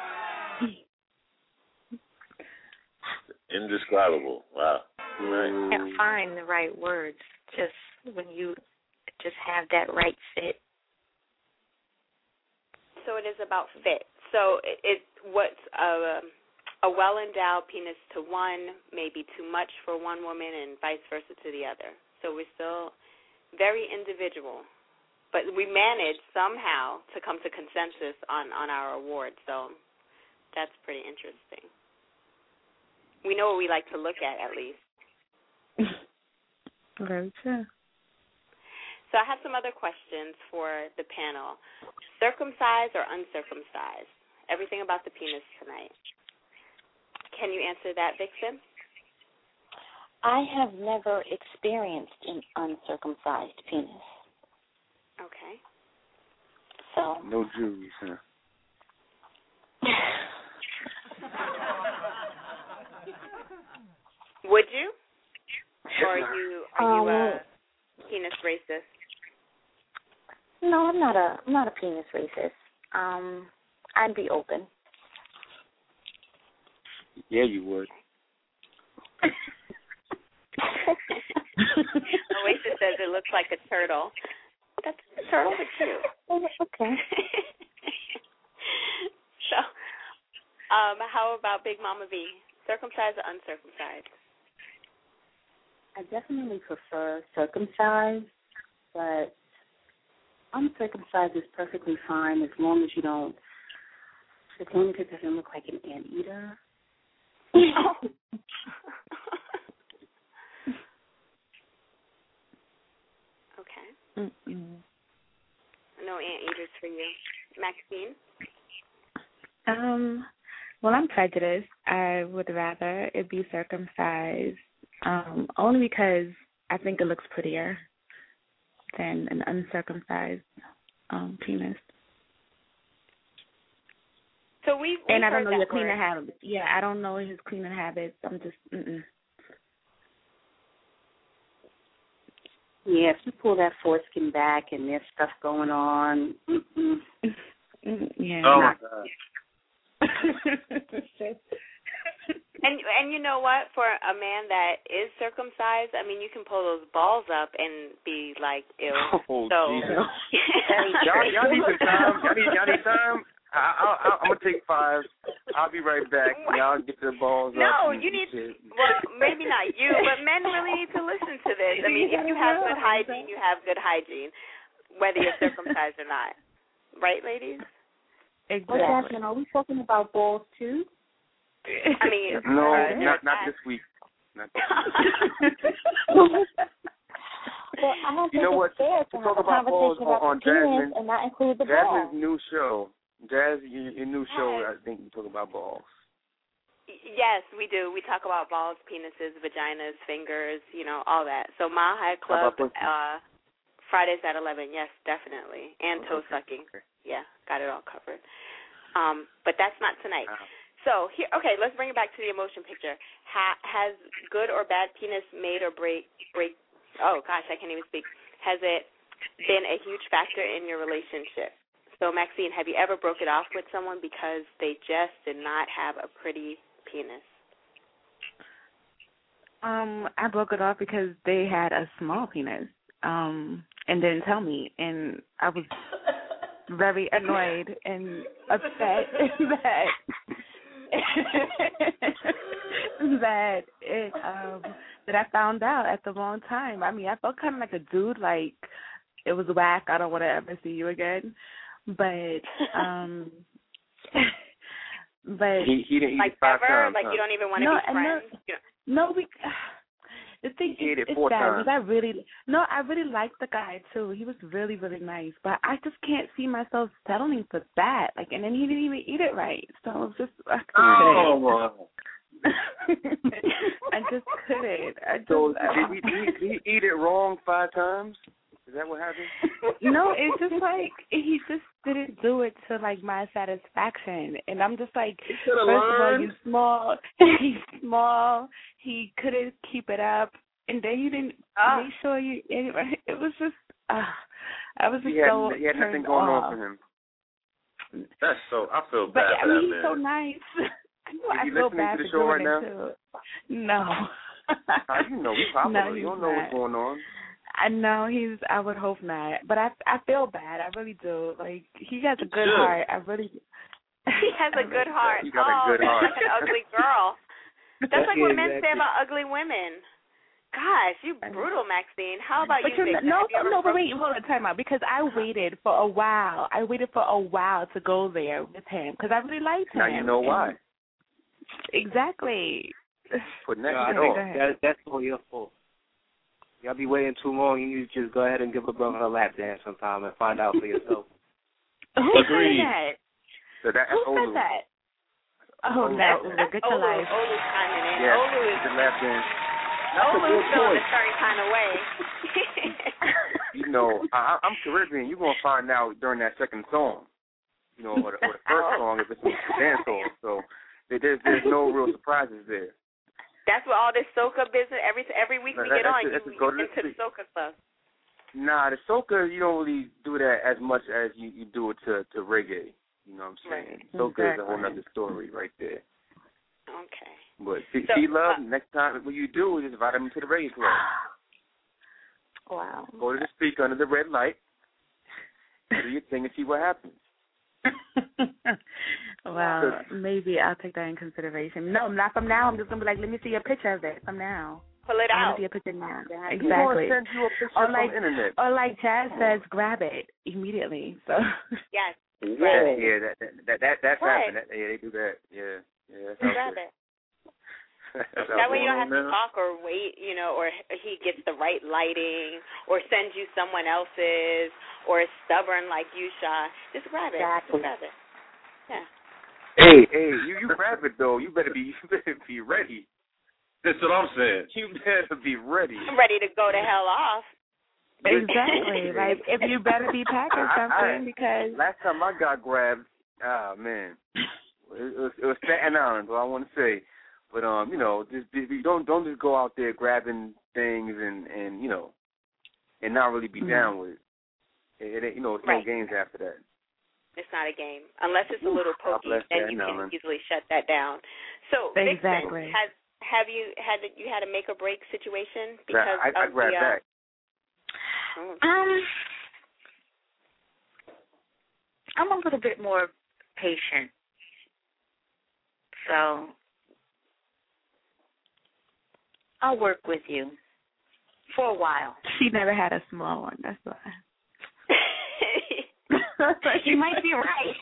Indescribable. Wow. Right. Can't find the right words. Just when you just have that right fit. So it is about fit. So what's a well-endowed penis to one may be too much for one woman and vice versa to the other. So we're still very individual. But we managed somehow to come to consensus on our award. So that's pretty interesting. We know what we like to look at least. Very true. So I have some other questions for the panel. Circumcised or uncircumcised? Everything about the penis tonight. Can you answer that, Vixen? I have never experienced an uncircumcised penis. Okay. So. No Jews, huh? Would you? Or are you a penis racist? No, I'm not a penis racist. I'd be open. Yeah, you would. Oasis says it looks like a turtle. That's a turtle, but cute. Okay. So, how about Big Mama V? Circumcised or uncircumcised? I definitely prefer circumcised, but uncircumcised is perfectly fine as long as it doesn't look like an anteater. Okay. No anteaters for you. Maxine? Well, I'm prejudiced. I would rather it be circumcised, only because I think it looks prettier than an uncircumcised penis. So we and I don't know your cleaning habits. Yeah, I don't know his cleaning habits. I'm just Yeah, if you pull that foreskin back and there's stuff going on. Yeah. Oh my God. And you know what? For a man that is circumcised, I mean, you can pull those balls up and be like, ew. Oh, so, Jesus. Y'all need some time. Y'all need time. I'm going to take 5. I'll be right back. Y'all get their balls up. No, you need, well, maybe not you, but men really need to listen to this. I mean, if you have good hygiene, you have good hygiene, whether you're circumcised or not. Right, ladies? Exactly. Well, Jasmine, are we talking about balls, too? I mean, no, not this week. Not this week. Well, I don't think it's fair to have a conversation about the penis and not include the balls. Jasmine's new show. Your new show, I think you talk about balls. Yes, we do. We talk about balls, penises, vaginas, fingers, all that. So Mile High Club, Fridays at 11. Yes, definitely. And toe sucking. Okay. Yeah, got it all covered. But that's not tonight. So here, okay, let's bring it back to the emotion picture. Has good or bad penis made or break? Oh gosh, I can't even speak. Has it been a huge factor in your relationship? So, Maxine, have you ever broke it off with someone because they just did not have a pretty penis? I broke it off because they had a small penis, and didn't tell me, and I was very annoyed and upset that I found out at the wrong time. I mean, I felt kind of like a dude, like it was whack. I don't want to ever see you again. But but he didn't like ever, times, like you don't even want to be friends. The thing is, it's bad. I really liked the guy too. He was really, really nice, but I just can't see myself settling for that. Like, and then he didn't even eat it right, so it was just I just couldn't. So did he eat it wrong 5 times? Is that what happened? No, it's just like he just didn't do it to like my satisfaction, and I'm just like, first of all, he's small, he couldn't keep it up, and then he didn't make sure you. Anyway, it was just, I was just so he had nothing going on for him. That's so. I feel bad. But for I mean, that he's man. so nice. I Is he feel listening bad to the for show doing right now? Too. No. How you know? He's popular. No, you don't know what's going on. I know I would hope not, but I feel bad. I really do. Like, he has a good heart. I really. He has a good heart. You got a good heart. Like an ugly girl. That's like what men say about ugly women. Gosh, you brutal, Maxine. How about you? But wait, hold on, time out. Because I waited for a while. To go there with him because I really liked him. Now you know why. Exactly. Putting that shit on. That's all your fault. Y'all be waiting too long. You need to just go ahead and give a brother a lap dance sometime and find out for yourself. Who said that? So that's Who said that? Oh, no. Get your life. Olu's chiming in. Yeah, Olu is the lap dance. Olu's feeling a certain kind of way. You know, I'm Caribbean. You're going to find out during that second song. You know, or the first song if it's a dance song. So there's no real surprises there. That's what all this soca business, every week we get on, you into the soca stuff. Nah, the soca, you don't really do that as much as you do it to reggae. You know what I'm saying? Right. Soca is a whole other story right there. Okay. But see, love, next time what you do is invite them to the reggae club. Wow. Go to the speaker under the red light, do your thing and see what happens. Well, maybe I'll take that in consideration. No, not from now. I'm just going to be like, let me see a picture of it from now. Pull it out. Let me see a picture now. Exactly. He's going to send you a picture from the internet. Or like Jazz says, grab it immediately. So. Yes. That's happening. Yeah, they do that. Yeah. Grab it. That way you don't have to talk or wait, or he gets the right lighting or sends you someone else's or is stubborn like you, Shaw. Just grab it. Exactly. Just grab it. Yeah. Hey, you grab it though. You better be ready. That's what I'm saying. You better be ready. I'm ready to go to hell off. Exactly. Like, if you better be packing something because last time I got grabbed, man, it was Staten Island. What I want to say. But just don't just go out there grabbing things and not really be down with it. It's no games after that. It's not a game unless it's a little pokey, then you can easily shut that down. So, exactly. Vixen, have you had a make or break situation because I grabbed back. I'm a little bit more patient, so I'll work with you for a while. She never had a small one, that's why. You might be right.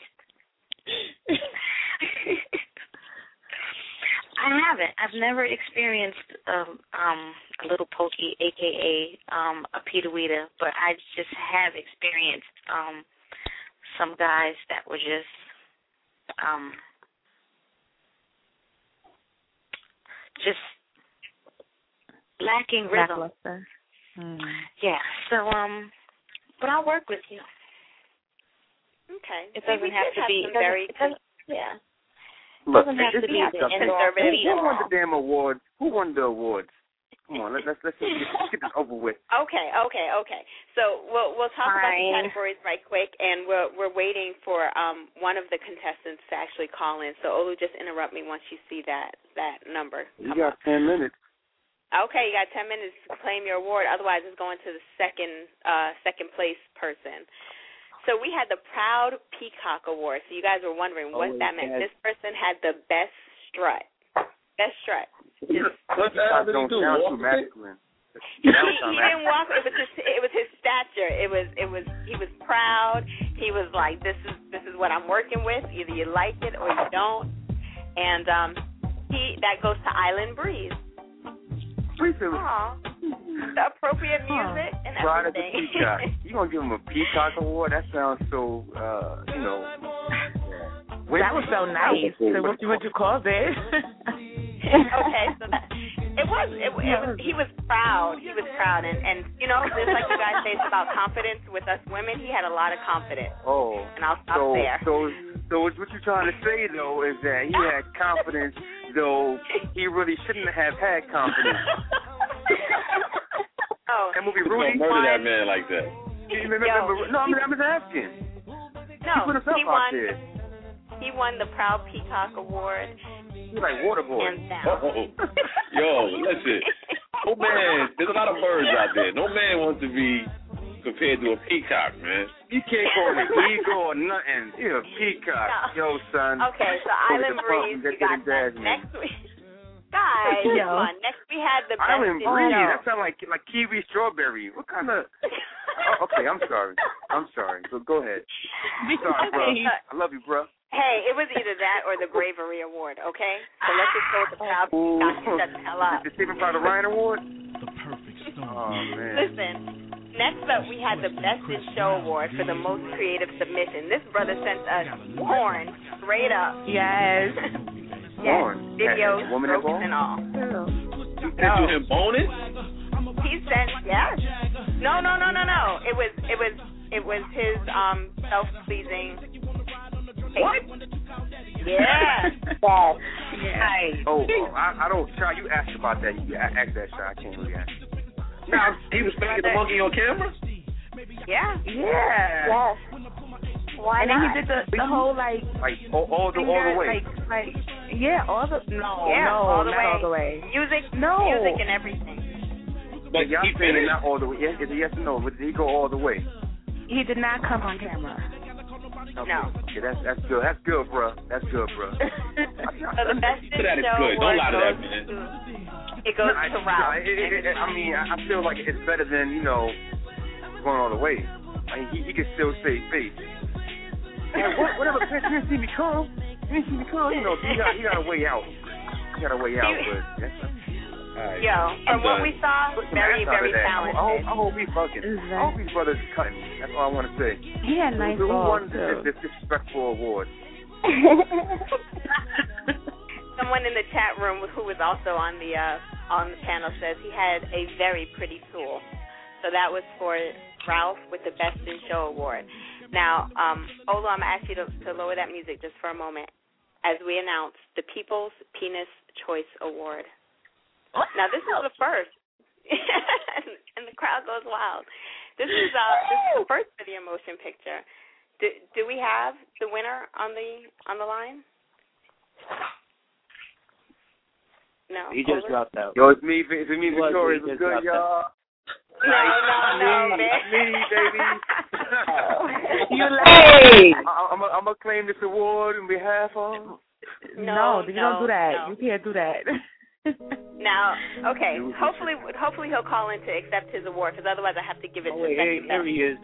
I haven't. I've never experienced a little pokey, a.k.a. a Peter Weeder, but I just have experienced some guys that were just lacking rhythm. Yeah. So, but I'll work with you. Okay. It doesn't have to be very. Yeah. Look, doesn't have to be the who won the damn awards? Who won the awards? Come on, let's get this over with. Okay. So we'll talk about the categories right quick, and we're waiting for one of the contestants to actually call in. So Olu, just interrupt me once you see that number. You got 10 minutes. Okay, you got 10 minutes to claim your award. Otherwise, it's going to the second place person. So we had the Proud Peacock Award. So you guys were wondering what that meant. This person had the best strut. Best strut. What the hell did he do? He didn't walk. It was his stature. He was proud. He was like, this is what I'm working with. Either you like it or you don't. And that goes to Island Breeze. Aww. The appropriate music and everything. Peacock. You gonna give him a Peacock Award? That sounds so That was so nice. So what you called it? Okay, so he was proud. He was proud, and just like you guys say, it's about confidence. With us women, he had a lot of confidence. Oh, and I'll stop there. So what you're trying to say though is that he had confidence, though he really shouldn't have had confidence. Oh, that movie Rudy. You murder that man like that. No, I'm just asking. No, he won the Proud Peacock Award. He's like Waterboy. Yo, listen. No man, there's a lot of birds out there. No man wants to be compared to a peacock, man. You can't call me eagle or nothing. You're a peacock. No. Yo, son. Okay, so Island Breeze, we got that next week. Guys, come on. Next we had the best Island Breeze. show. That sounds like kiwi strawberry. What kind of... okay, I'm sorry. So go ahead. Sorry, bro. I love you, bro. Hey, it was either that or the Bravery Award, okay? So let's just go with the Proud Peacock and shut the hell up. The Stephen Crowder Ryan Award? The perfect storm. Oh, man. Listen, next up we had the Best in Show Award for the most creative submission. This brother sent us porn straight up. Yes. Porn? Videos, strokes, and all. You sent him bonus? He sent, yes. No. It was his self-pleasing. What? Yeah. Nice. Oh, I don't. Shy, you asked about that. You asked that, Shy. I can't really ask. Now he was spanking the monkey on camera. Yeah. Yes. Why and not? then he did the whole all the way. All the way. Music and everything. But y'all saying it not all the way. Is it yes or no? Did he go all the way? He did not come on camera. Okay. No. Okay, that's good. That's good, bro. So the Best in That is Show good. Don't lie to that, man. man. It goes to Ralph. I mean, I feel like it's better than going all the way. I mean, he can still save face. And whatever, he didn't see me come. He got a way out. But yo, from what we saw, very, very talented. I hope he's fucking. I hope these brothers is cutting. That's all I want to say. He had nice balls, Who won this disrespectful award? Someone in the chat room who was also on the panel says he had a very pretty tool. So that was for Ralph with the Best in Show Award. Now, Olu, I'm going to ask you to lower that music just for a moment as we announce the People's Penis Choice Award. Now, this is the first, and the crowd goes wild. This is the first for the motion picture. Do we have the winner on the line? No. He just dropped out. Yo, it's me, Victoria. What's good, y'all? No, man. Me, baby. You late. I'm gonna claim this award on behalf of. No, you don't do that. No. You can't do that. Now, okay. Hopefully he'll call in to accept his award, because otherwise I have to give it to second best. Here he is.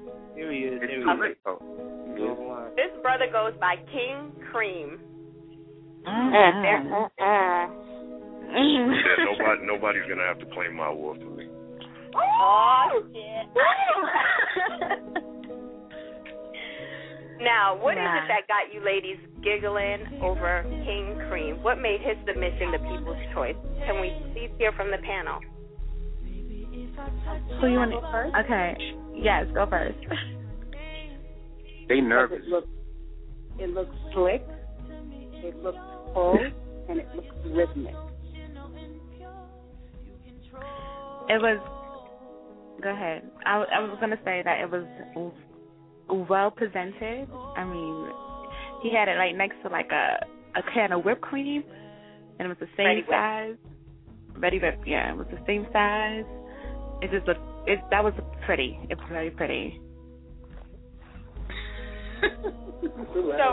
This brother goes by King Cream. Nobody's gonna have to claim my award for me. Oh shit! Now, what is it that got you ladies giggling over King Cream? What made his submission the people's choice? Can we please hear from the panel? Who you want to first? Okay. Yes, go first. They nervous. It looks slick, it looks full, and it looks rhythmic. It was. Go ahead. I was gonna say that it was well presented. I mean, he had it like next to like a can of whipped cream, and it was the same size. Ready Whip, yeah, it was the same size. It just looked. That was pretty. It was very pretty. So,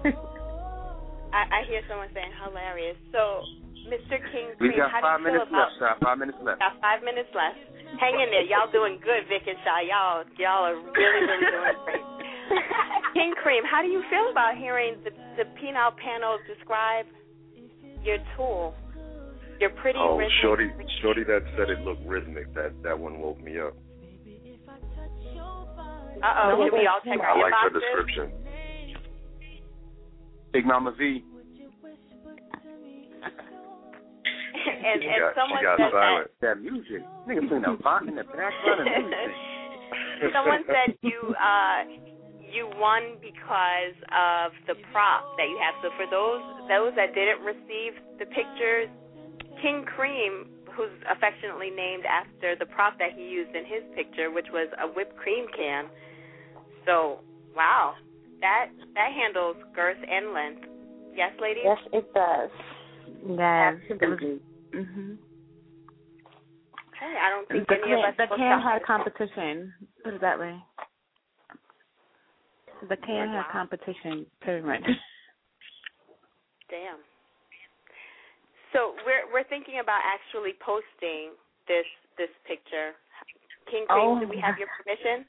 I hear someone saying hilarious. So, Mr. King Cream, we got how do you feel about 5 minutes left. Got 5 minutes left. Hang in there. Y'all doing good, Vic and Shy. Y'all are really, really doing great. King Cream, how do you feel about hearing the penile panel describe your tool? Your pretty rhythmic. Shorty that said it looked rhythmic. That one woke me up. Should we all check our I like inboxes? her description. Big Mama V. and someone she got said silent. That music. Nigga playing that rock in the background and everything. Someone said you won because of the prop that you have. So for those that didn't receive the pictures, King Cream, who's affectionately named after the prop that he used in his picture, which was a whipped cream can. So, wow, that handles girth and length. Yes, ladies? Yes, it does. Yes. Absolutely. Mhm. Okay, I don't think The can had competition. Put it that way. The can had competition, pretty much. Damn. So we're thinking about actually posting this picture. King Cream, do we have your permission?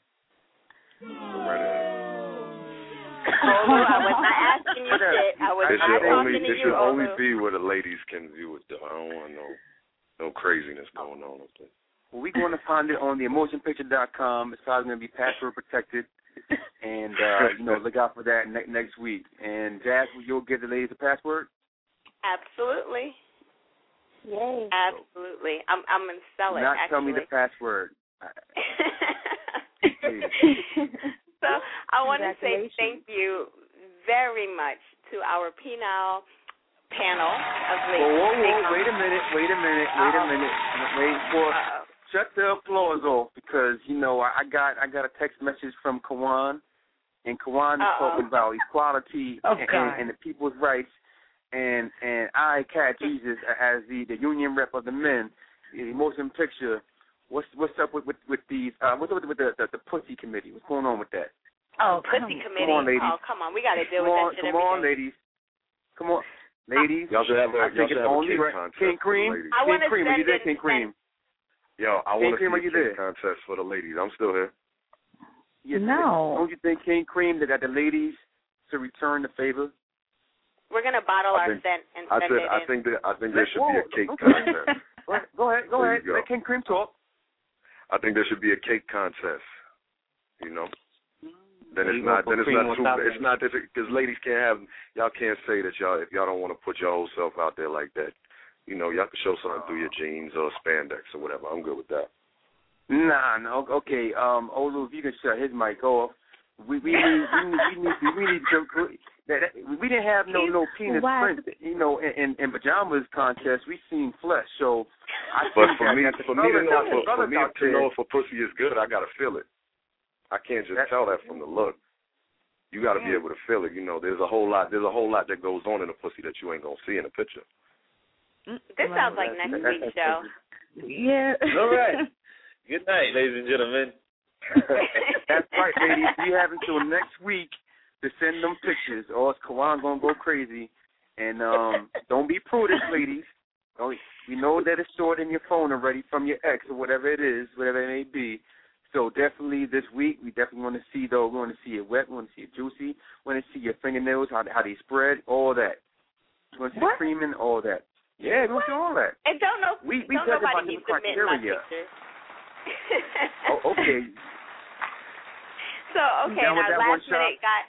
I was not asking you shit. I was not talking to you. It should only be where the ladies can view it, though. I don't want no craziness going on with it. Well, we're going to find it on theemotionpicture.com. It's probably going to be password protected. And, look out for that next week. And, Jazz, you'll give the ladies a password? Absolutely. Yay. Absolutely. I'm going to sell it, Not actually. tell me the password. So I want to say thank you very much to our penile panel of ladies. Whoa, wait a minute. Wait for shut the applause off because I got a text message from Kawan, and Kawan is talking about equality and the people's rights, and I, Cat Jesus, as the union rep of the men, the Emotion Picture. What's up with these? What's up with the Pussy Committee? What's going on with that? Oh, Pussy Committee. Come on, ladies. Oh, come on. We got to deal with that shit every day. Come on, ladies. Come on, ladies. Y'all should have a cake contest. King Cream. I want to Cream, are you there, King Cream? Yo, I want to see a cake contest for the ladies. I'm still here. Yes, no. Don't you think, King Cream, that the ladies should return the favor? We're gonna bottle our scent and send it in. I think there should be a cake contest. Go ahead. Let King Cream talk. I think there should be a cake contest. Then it's not just because ladies y'all can't say that if y'all don't want to put your whole self out there like that. Y'all can show something through your jeans or spandex or whatever. I'm good with that. Nah, no, okay. Olu, if you can shut his mic off. We need we didn't have no penis print, in pajamas contest. We seen flesh, so. But for me to know if a pussy is good, I gotta feel it. I can't just tell that from the look. You gotta be able to feel it. There's a whole lot that goes on in a pussy that you ain't gonna see in a picture. This sounds like next week's show. Yeah. All right. Good night, ladies and gentlemen. That's right, ladies. We have until next week to send them pictures, or else Kawan gonna go crazy. And don't be prudent, ladies. We know that it's stored in your phone already from your ex or whatever it is, whatever it may be. So definitely this week, we definitely want to see, though. We want to see it wet. We want to see it juicy. We want to see your fingernails, how they spread, all that. We want to see the creaming, all that. Yeah, we want to see all that. And don't nobody be submitting my pictures. Oh, okay. So, now last minute, guys.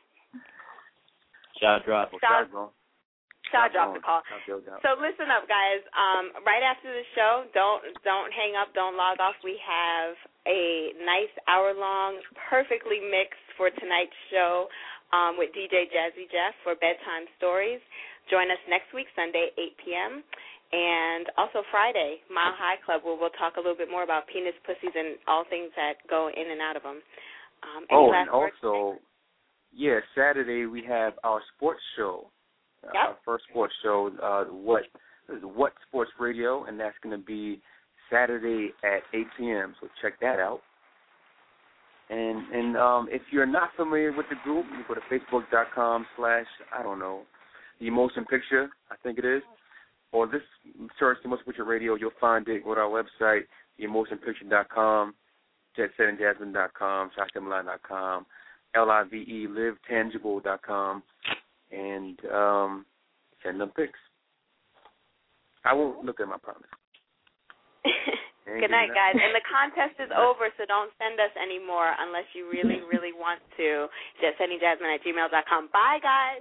Shot drop. Shaw dropped the call. So listen up, guys. Right after the show, don't hang up, don't log off. We have a nice hour-long, perfectly mixed for tonight's show with DJ Jazzy Jeff for Bedtime Stories. Join us next week, Sunday, 8 p.m. And also Friday, Mile High Club, where we'll talk a little bit more about penis, pussies, and all things that go in and out of them. And also, Saturday we have our sports show. Our first sports show, What Sports Radio, and that's going to be Saturday at 8 p.m., so check that out. And if you're not familiar with the group, you go to facebook.com/ The Emotion Picture, I think it is, or this search The Emotion Picture Radio, you'll find it. Go to our website, theemotionpicture.com, JetSetandJasmine.com, ShotGunLine.com, LIVE, LiveTangible.com, and send them pics. I won't look at my promise. Good night, guys. And the contest is over, so don't send us any more unless you really, really want to. JetSettingJasmine@gmail.com. Bye, guys.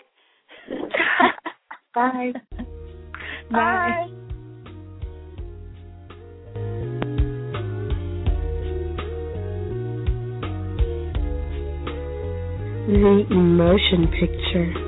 Bye. Bye. The Emotion Picture.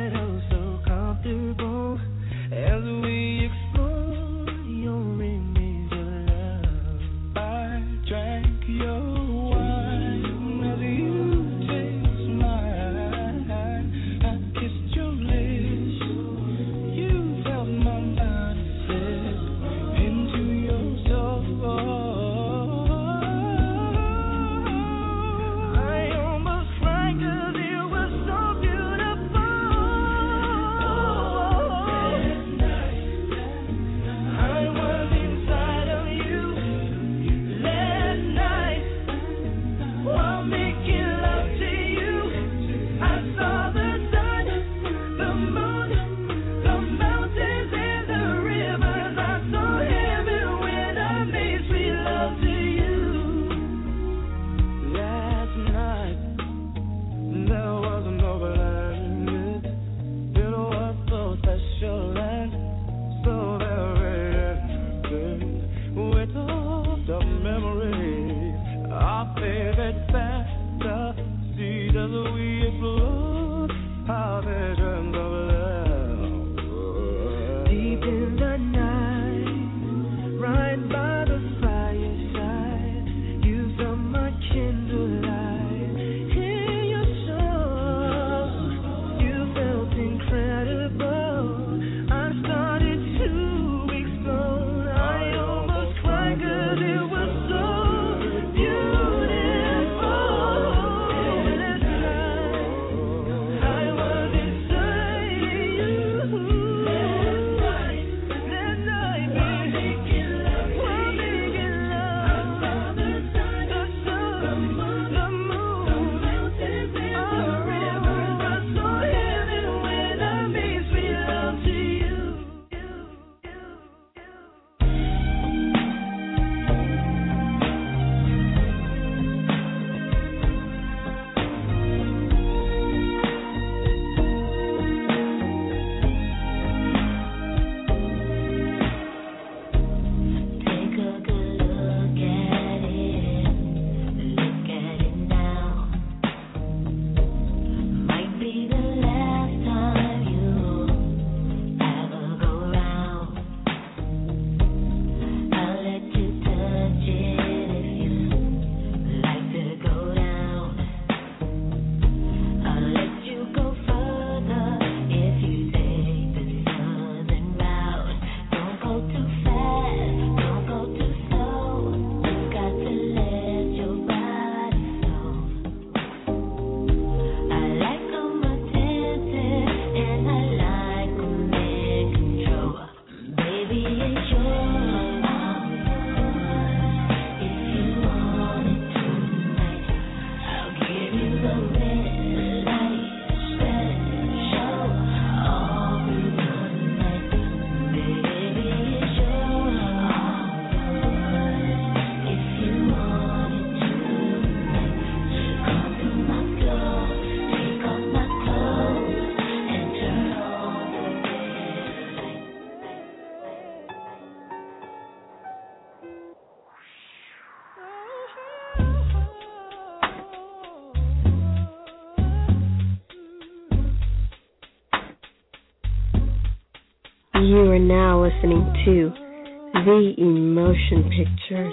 As we explore your image. are now listening to The Emotion Picture.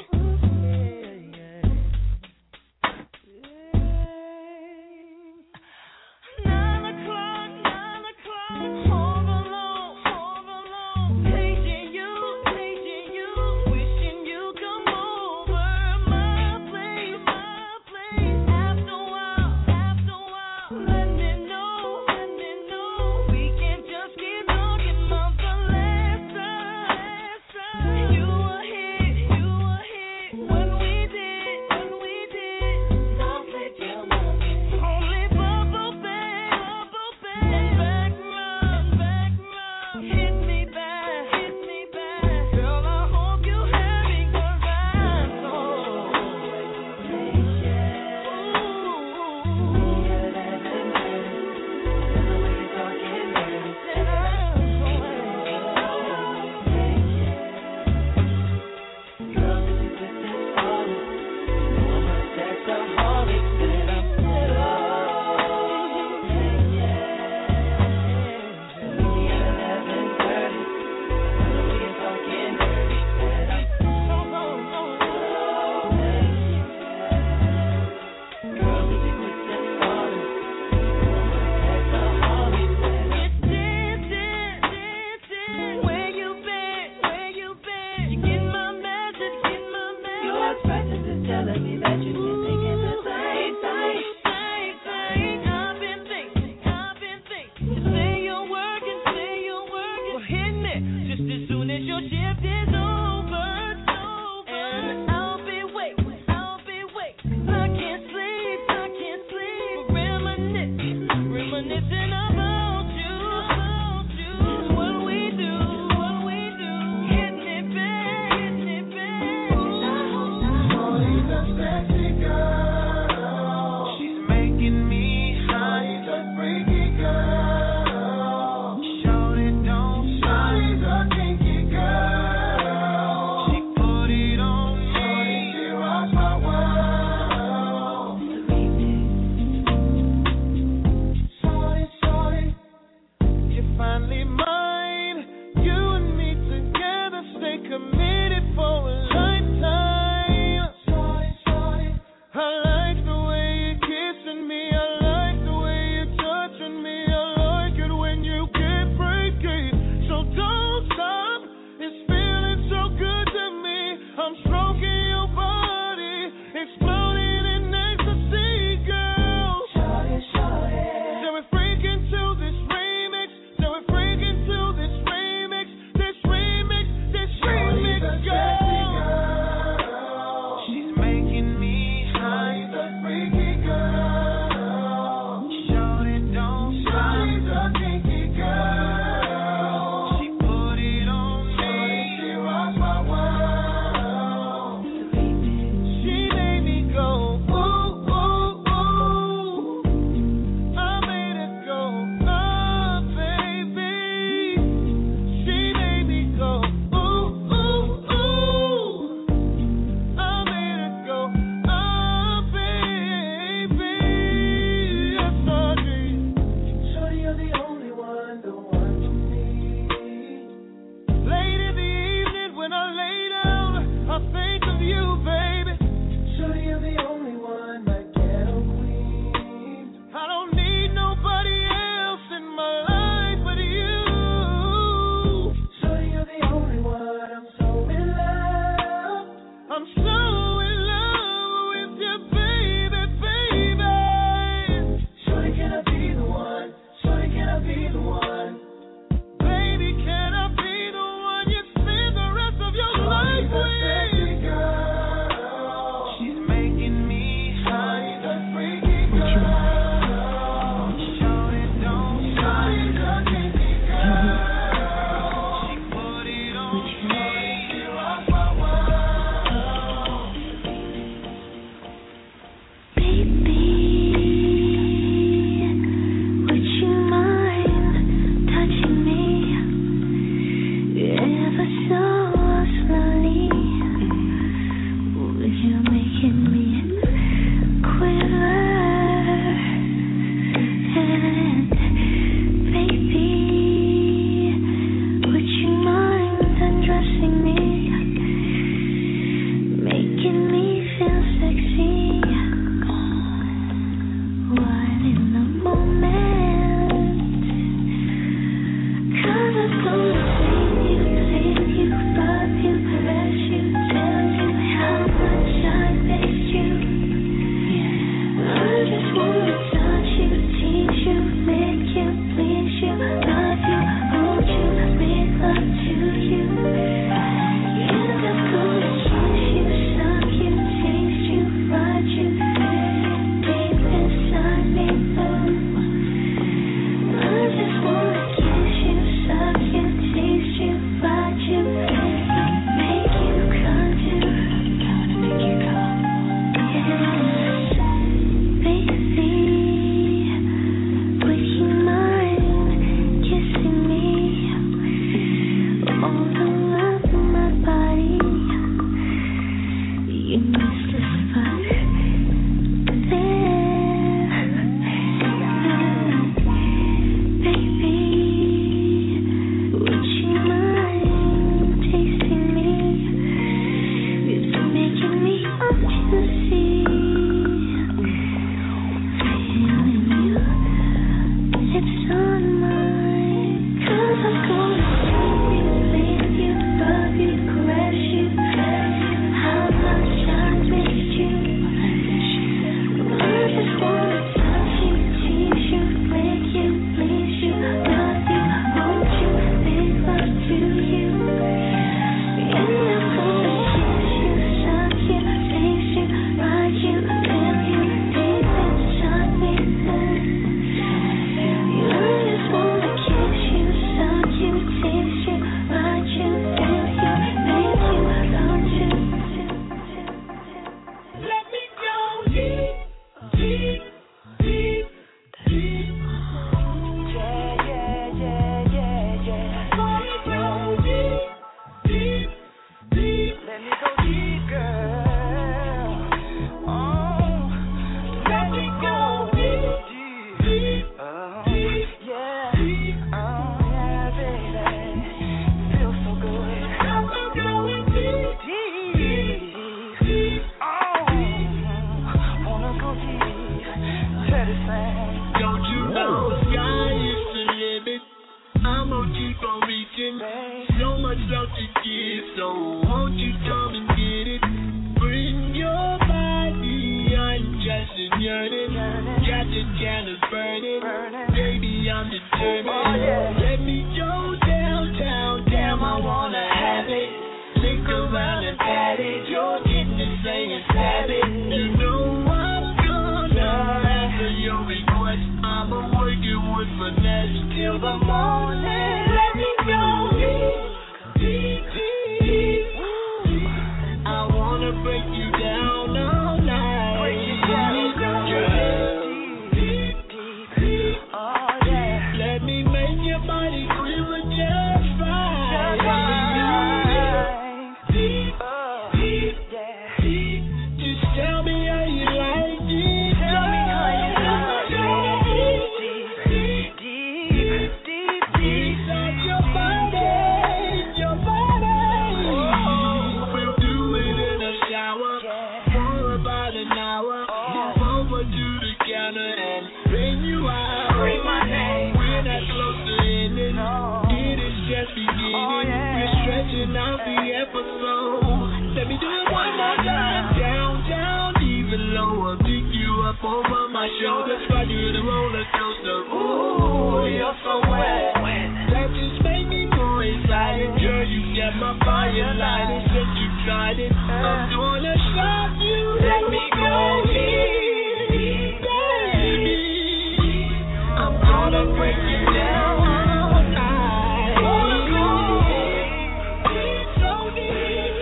Don't you know sky is the limit? I'm gonna keep on reaching. So much love to give, so won't you come and get it? Bring your body, undressed and yearning. Got the candles burning, baby I'm determined. Let me go downtown, damn I wanna have it. Lick around and pat it, you're getting the same habit. You know I'm gonna answer your request. I'ma work it with finesse till the morning. Let me go deep, deep, deep, deep. I wanna break you down all night. Break you down, girl. Deep, deep, deep. Oh yeah. Let me make your body quiver just right. Deep, deep, deep. Just tell me how you like it. Tell me how you like it. Deep, deep, deep, deep. Inside your body, your body. We'll do it in a shower for about an hour. Move over to the counter and bring you out. Bring my name. We're not close to ending. It is just beginning. We're stretching out the episode. Let me do it one more time. Down, down, even lower. Pick you up over my shoulders. Ride you the roller coaster. Ooh, you're so wet. That just made me more excited. Girl, you got my fire lighted. Since you tried it, I'm gonna shock you. Let me go deep, baby. I'm gonna break you down all night. Wanna go deep, so deep.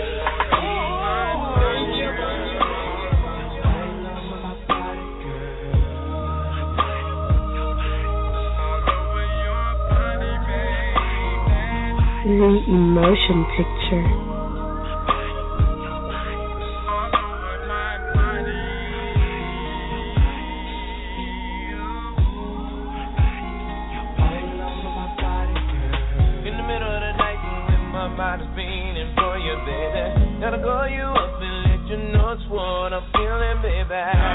The Emotion Picture. In the middle of the night when my mind is beating for you, baby. Gotta call you up and let you know it's what I'm feeling, baby.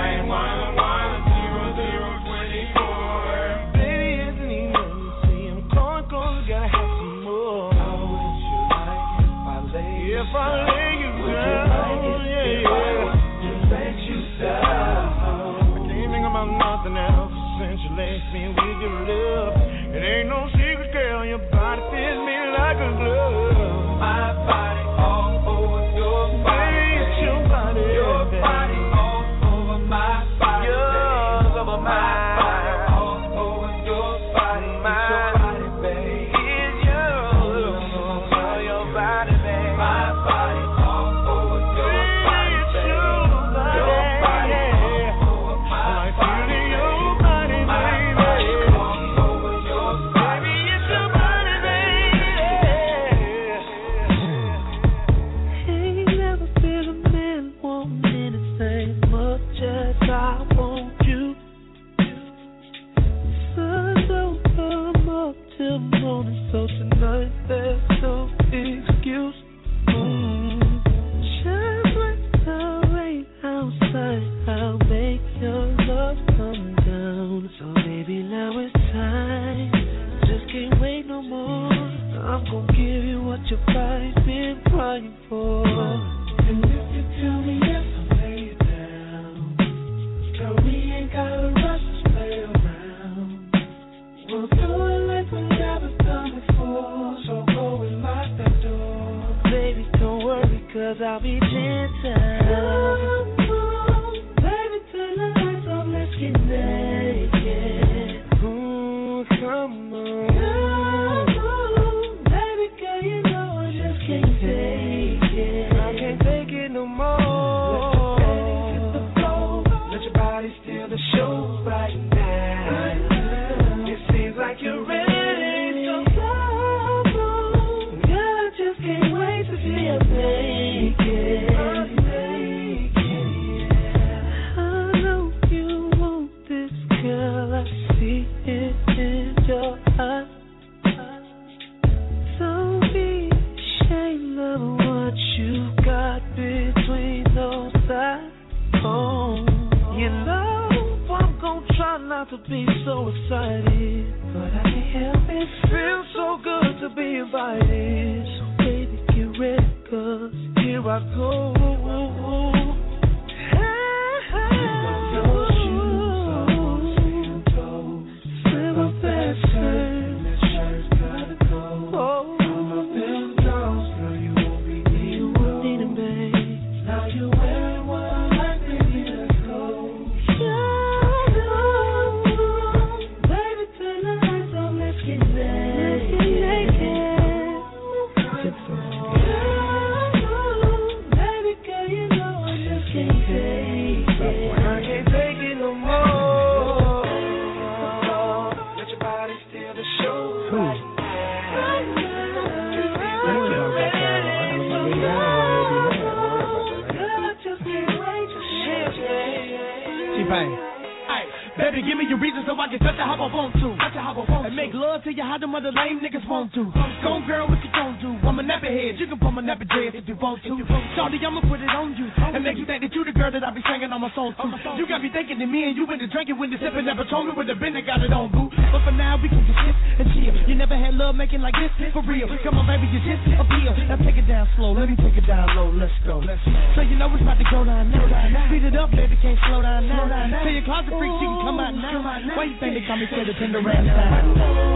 911-0024. Baby, it's an emergency. I'm calling 'cause we gotta have some more. How would you like it if I lay you down? Yeah. Let you down. I can't think about nothing else since you left me with your love. It ain't no secret, girl. Your body fits me like a glove. My body all over your body. Baby, it's your body. Your body all over my body. Yours over my body. All over your body. My body, baby. It's yours over your body, baby. My body all over your body, baby. Your body all over my body. Your body, baby. All over your body. Baby, it's your body, baby. Ain't never been a man wanting anything much as I want you. Sun don't come up till morning, so tonight there's no excuse. Shine like the rain outside, I'll make your love come down. So baby, now it's time. Just can't wait no more. I'm gonna give you what your body's been crying for. And if you tell me yes, I'll lay you down. Girl, we ain't gotta rush, just play around. We'll do it like we never done before. So go and lock that door. Baby, don't worry, 'cause I'll be gentle. Baby, turn the lights off, let's get naked. Ooh, come on. Baby, girl, you know I just can't take it. I can't take it no more. Let your body hit the floor. Let your body still not to be so excited, but I can't help it. Feels so good to be invited. So baby, get ready, 'cause here I go. Your shoes on, skin toes. Slip my best shirt, that shirt's gotta go. Oh, all my bell dolls, girl, you won't be needing, babe. Now you're wearing what I like, baby, let's go. Baby, turn the lights on, let's get naked. Baby, girl, you know I just can't take it. I can't take it no more. Let your body steal the show. T-Pain. Baby, give me your reason so I can touch it how I want to. And make love to you how them other lame niggas want to. Go girl, what you gon' do? I'm a nappy head, you can pull my nappy dreads if you want to. Shorty, I'ma put it on you and make you think that you the girl that I be singing on my song to. You got me thinking that me and you into drinking when the sipping never told me with the bend that got it on, boo. But for now, we can just sit and chill. You never had love making like this, for real. Come on, baby, you just appeal. Now take it down slow, let me take it down low, let's go. So you know it's about to go down now. Speed it up, baby, can't slow down now. Tell your closet freak she can come out now. Why you think they call me Teddy Pendergrass style?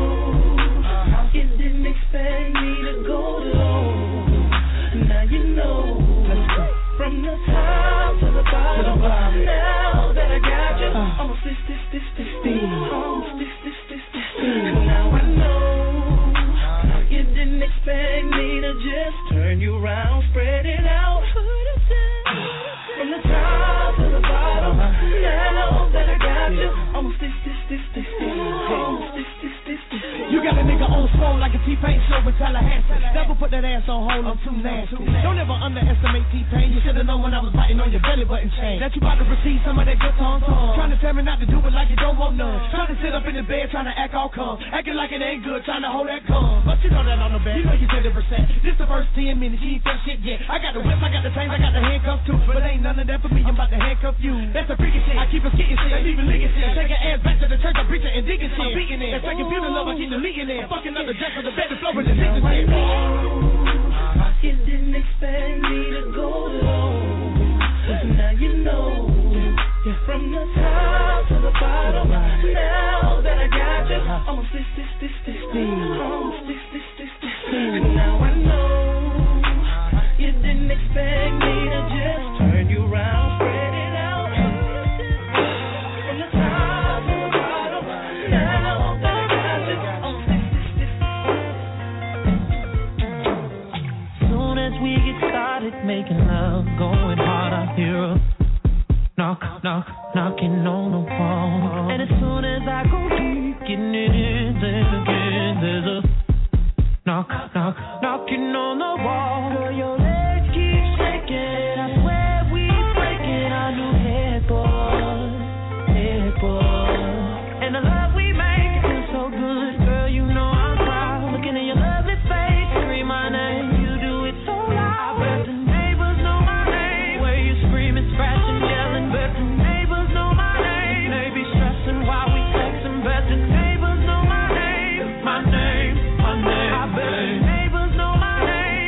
You didn't expect me to go low. Now you know. From the top to the bottom. Now that I got you, almost this. Almost this. Now I know. You didn't expect me to just turn you around, spread it out. From the top to the bottom. Now that I got you, almost this. Almost this. You got a nigga on swole like a T-Pain show in Tallahassee. Never put that ass on hold, I'm too nasty. Don't ever underestimate T-Pain. You should've known when I was biting on your belly button chain that you about to receive some of that good tongue. Trying to tell me not to do it like you don't want none. Trying to sit up in the bed, trying to act all calm. Acting like it ain't good, trying to hold that calm. But you know that on the bed. You know you said it percent. This the first 10 minutes, you ain't felt shit yet. I got the whip, I got the chains, I got the handcuffs too. But ain't none of that for me, I'm about to handcuff you. That's the freaking shit. I keep us getting shit, I even licking shit. Take your ass back to the church, I'm preaching and digging shit. I'm beating it. That's like computer love, I keep deleting it. Fucking up the dress of the bed, the floor with the niggas shit. You didn't expect me to go low. Now you know. From the top to the bottom. Now that I got you, almost this. Almost this. Now I know. You didn't expect me to just turn you around, spread it out. From the top to the bottom. Now that I got you, almost this. Soon as we get started making love, going hard, I hear a knocking on the wall. And as soon as I go deep, getting it in, there's a knocking on the wall. Girl, your legs keep shaking. I swear we breaking our new headboard. And the love we make feels so good. Girl, you know I'm proud. Looking in your lovely face, scream my name. You do it so loud. I bet the neighbors know my name. Where you screaming, scratching, yelling. Bet the neighbors know my name. They be stressing while we texting. Bet the neighbors know my name. My name. I bet the neighbors know my name.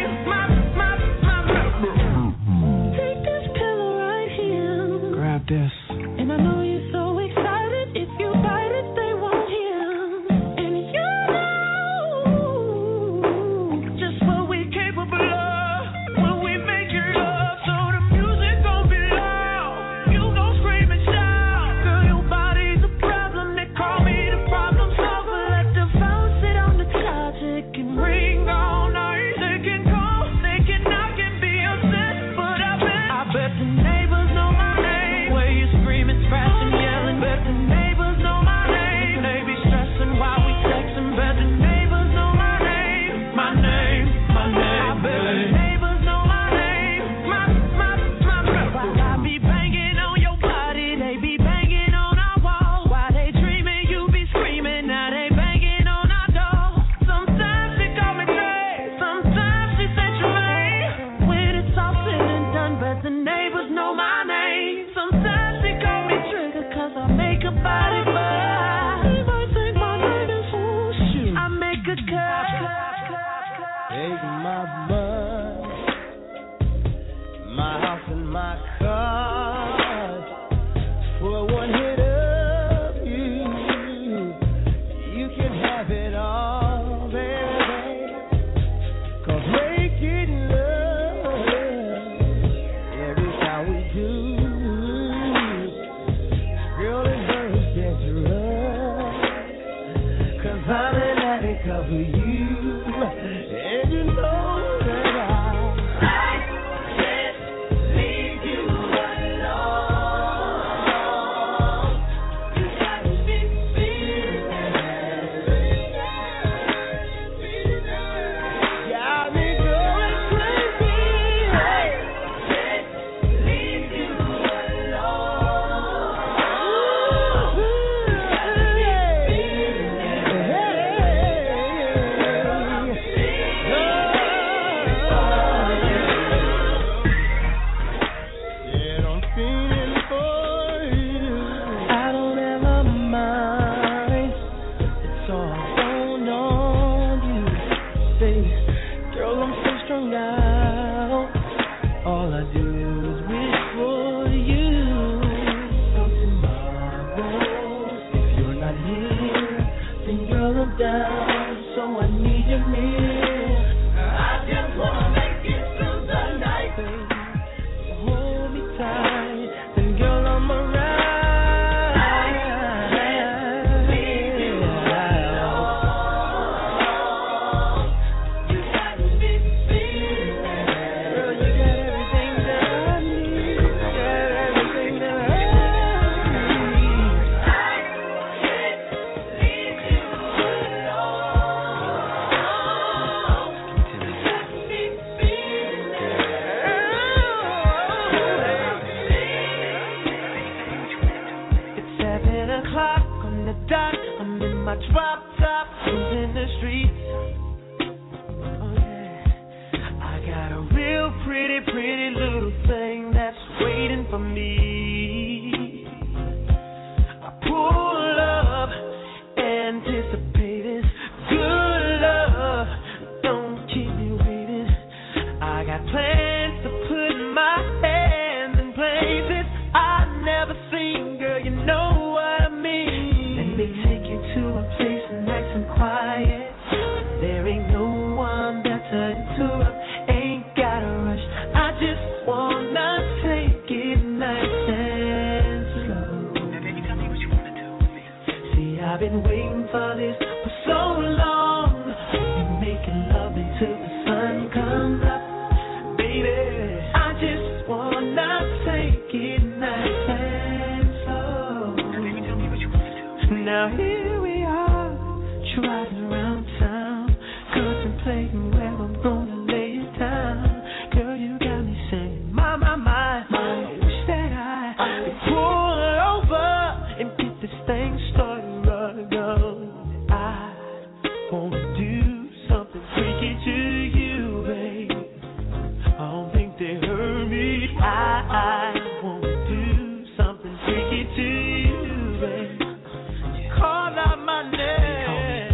o'clock on the dot. I'm in my drop top, cruising the streets. Oh yeah, I got a real pretty, pretty little thing that's waiting for me. I pull up, anticipating good love. Don't keep me waiting. I got plans to put my hands in places I've never seen. Girl, you know what I mean. Let me take you to a place nice and quiet. There ain't no one there to interrupt. Ain't gotta rush. I just wanna take it nice and slow. Now, baby, tell me what you wanna do with me. See, I've been waiting for this for so long. We've been making love until the sun comes up. I just wanna take it nice and slow. Now, baby, tell me what you wanna do. Now here we are, driving around town, contemplating where I'm gonna lay it down. Girl, you got me saying, my, I wish that I could pull over and get this thing started running on. I wanna do something freaky to you, babe. I don't think they heard me. I want to do something freaky to you, babe. Call out my name.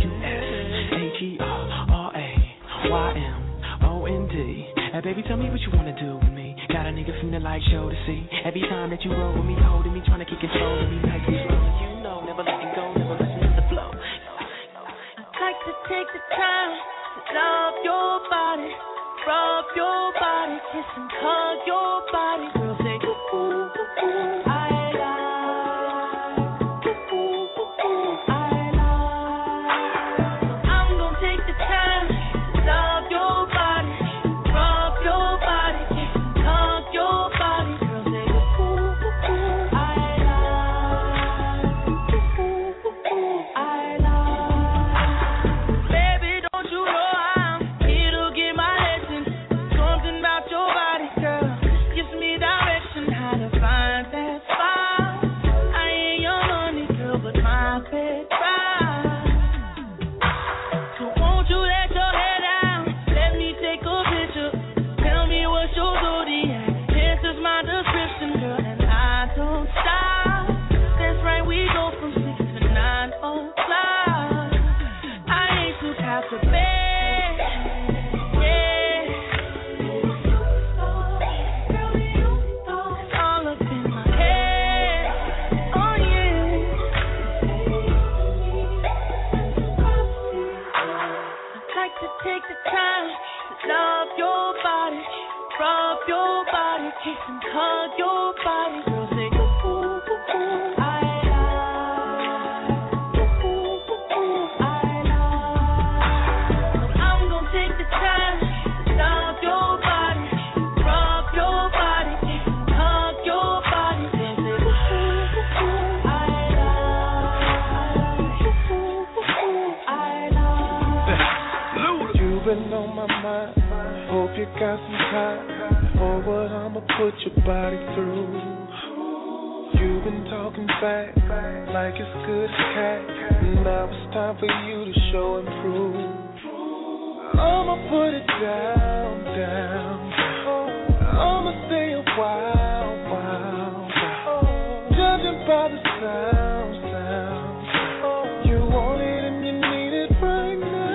H-E-R-R-A-Y-M-O-N-D. Hey, baby, tell me what you want to do with me. Got a nigga from the light show to see. Every time that you roll with me, holding me, trying to keep control of me, nice and slow. You know, never letting go, never listen to the flow. I'd like to take the time to love your body. Rub your body, kiss and hug your body. Girl, say ooh, ooh, ooh, ooh. I like ooh, ooh, ooh, ooh. I like. I'm gonna take the time to love your body, rub your body, kiss and hug your body. Girl, say ooh, ooh, ooh, ooh. I like ooh, ooh, ooh, ooh. I like. Baby, don't you know I'm here to get my lessons. Something about your body, girl, gives me direction how to find that spot. I ain't your money, girl, but my bed ride. So won't you let your hair down? Let me take a picture. Tell me what's your zodiac. This is my description, girl, and I don't stop. That's right, we go from 6 to 9 o'clock. I ain't too tired to bed. Take the time to love your body, rub your body, kiss and hug your body. Girl, say ooh, ooh, ooh, ooh. I like ooh, ooh, ooh, ooh. I like. So I'm gonna take the time to love your body, rub your body, kiss and hug your body. Girl, say ooh, ooh, ooh, ooh. I like ooh, ooh, ooh, ooh. I like. You've been on my mind, hope you got some time for what I'ma put your body through. You've been talking fast, like it's good as cat. Now it's time for you to show and prove. I'ma put it down. I'ma stay a while. Judging by the sound. You want it and you need it right now.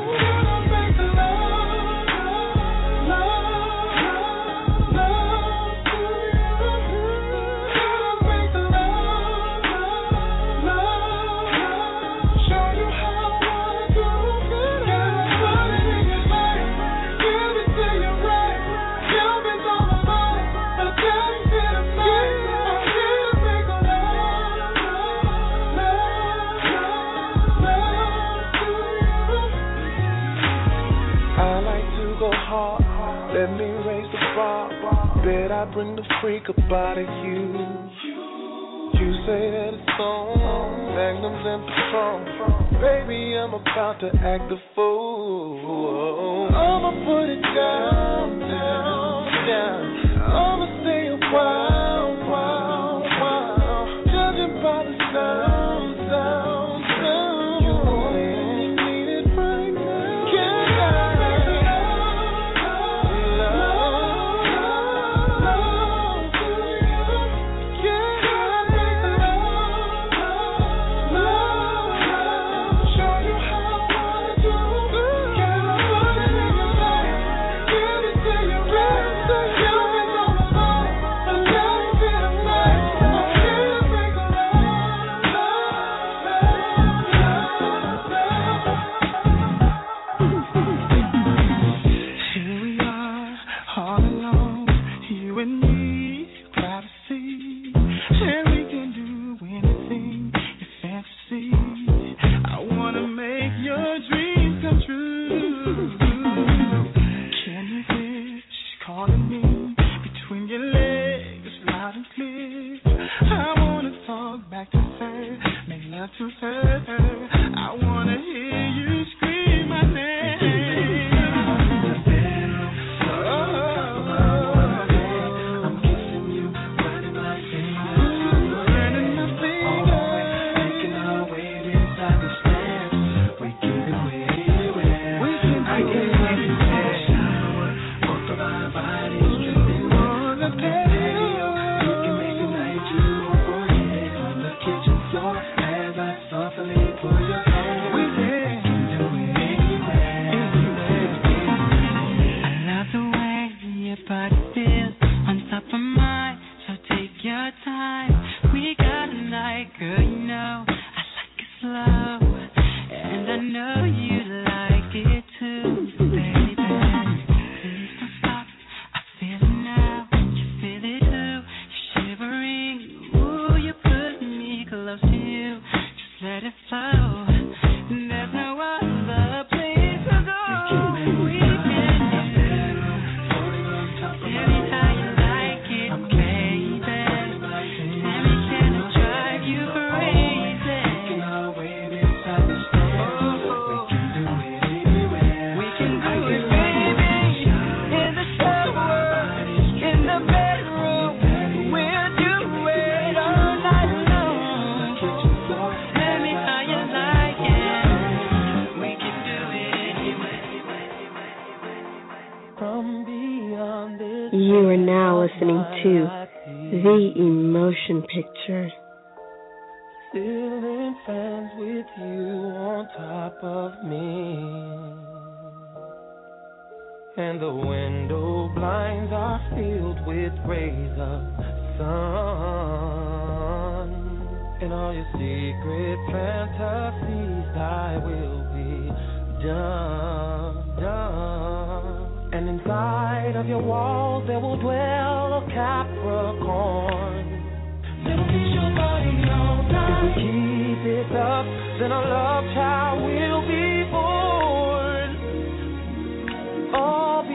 Let me raise the bar. Bet I bring the freak up out of you. You say that it's on, Magnums and Patron. Baby, I'm about to act the fool. I'ma put it down. I'ma stay a while. Judging by the sound. have to hurt her. I wanna hear you scream my name. I'm kissing you, running my fingers, running my fingers, making our way inside the stairs. We can do it anywhere. We can do it anywhere. Shower, both of our bodies dripping on the patio. We can make a night you won't forget on the kitchen floor as I softly pull your hair. We can do it anywhere. I love the way your body feels on top of mine, so take your time. We got a night, girl, you know I like it slow, and I know you like it too, baby. Please don't stop, I feel it now, you feel it too. You're shivering, ooh, you put me close to you. Just let it flow, there's no other place to go. We can do tell me how you like it, baby. Tell me, can I drive you crazy? Making our way inside the stairs. We can do it anywhere. We can do it, baby. In the shower, in the bedroom, we'll do it all night long. Tell me how you like it. We can do it anywhere. From beyond this. You are now listening to The Emotion Picture. Ceiling fans with you on top of me, and the window blinds are filled with rays of sun, and all your secret fantasies I will be done. And inside of your walls there will dwell a Capricorn. Little piece your body all night. If we keep it up, then a love child will be born. All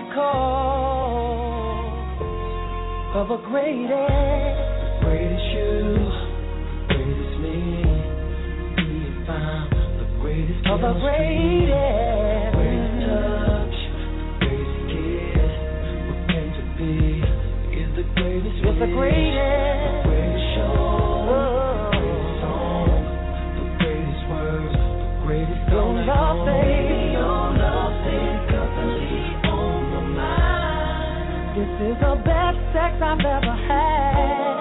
because of a greatest you, greatest me. We found the greatest of a greatest touch, greatest kiss. We're meant to be is the greatest. It's the greatest. This is the best sex I've ever had.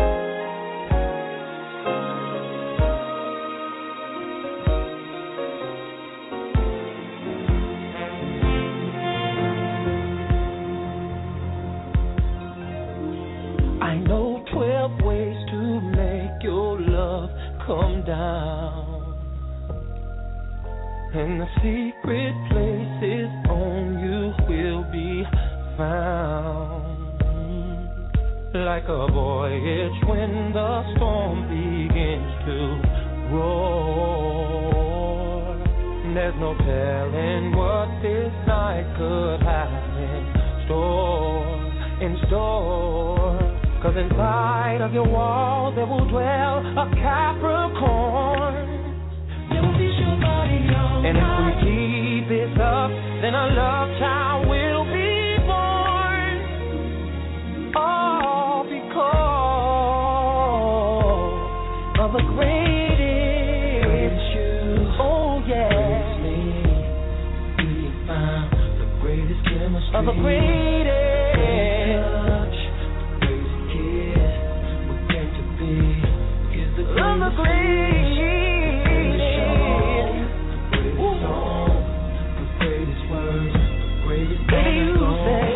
I know 12 ways to make your love come down, and the secret places on you will be found. Like a voyage when the storm begins to roar. There's no telling what this night could have in store. 'Cause inside of your walls there will dwell a Capricorn. There will be your body all night. And if we keep this up, then a love child will be born. All because of the greatest you. Oh yeah. Greatest me. We found the greatest chemistry. Of the greatest. Of the greatest song, the greatest words, the greatest baby, you say.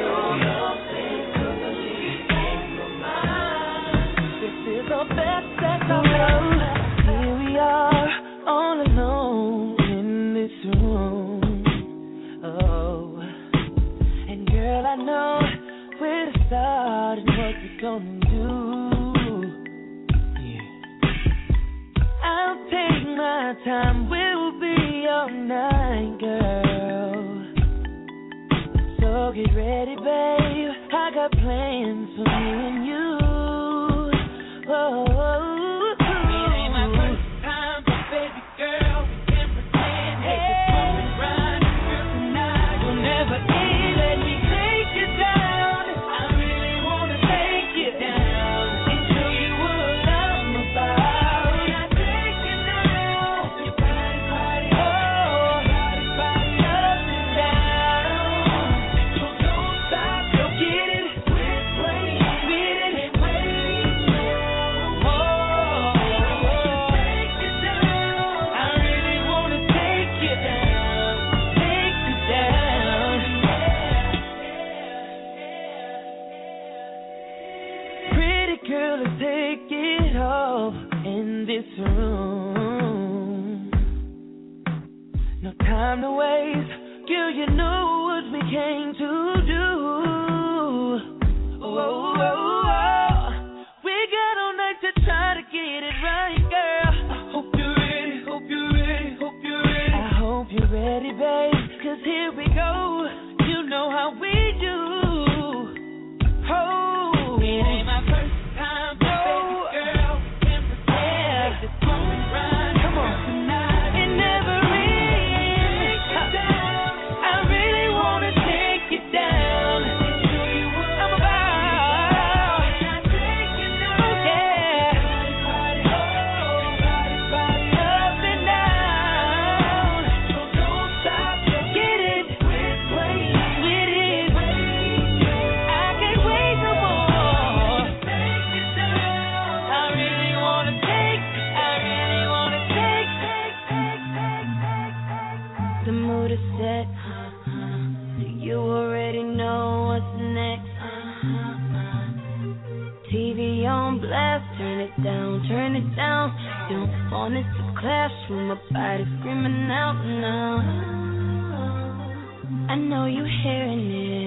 This is the best sex I've known. Here we are, all alone in this room. Oh, and girl, I know where to start and what we're gonna do. I'll take my time, we'll be all night, girl. So get ready, babe, I got plans for me and you. Oh, it ain't my first time. love in this room. No time to waste. Girl, you know what we came to do. Oh, we got all night to try to get it right, girl. I hope you're ready, hope you're ready, hope you're ready. I hope you're ready, babe, 'cause here we go. You know how we do. Oh, it ain't my first time, baby girl. Can't pretend this moment right. Come on tonight. It never ends. I really wanna take you down. I'm about. Oh yeah. Up and down. Don't stop. Get it. With it. I can't wait no more. I really wanna take. The mood is set. You already know what's next. TV on blast, turn it down, turn it down. Don't want it to clash with my body screaming out now. I know you hearing it.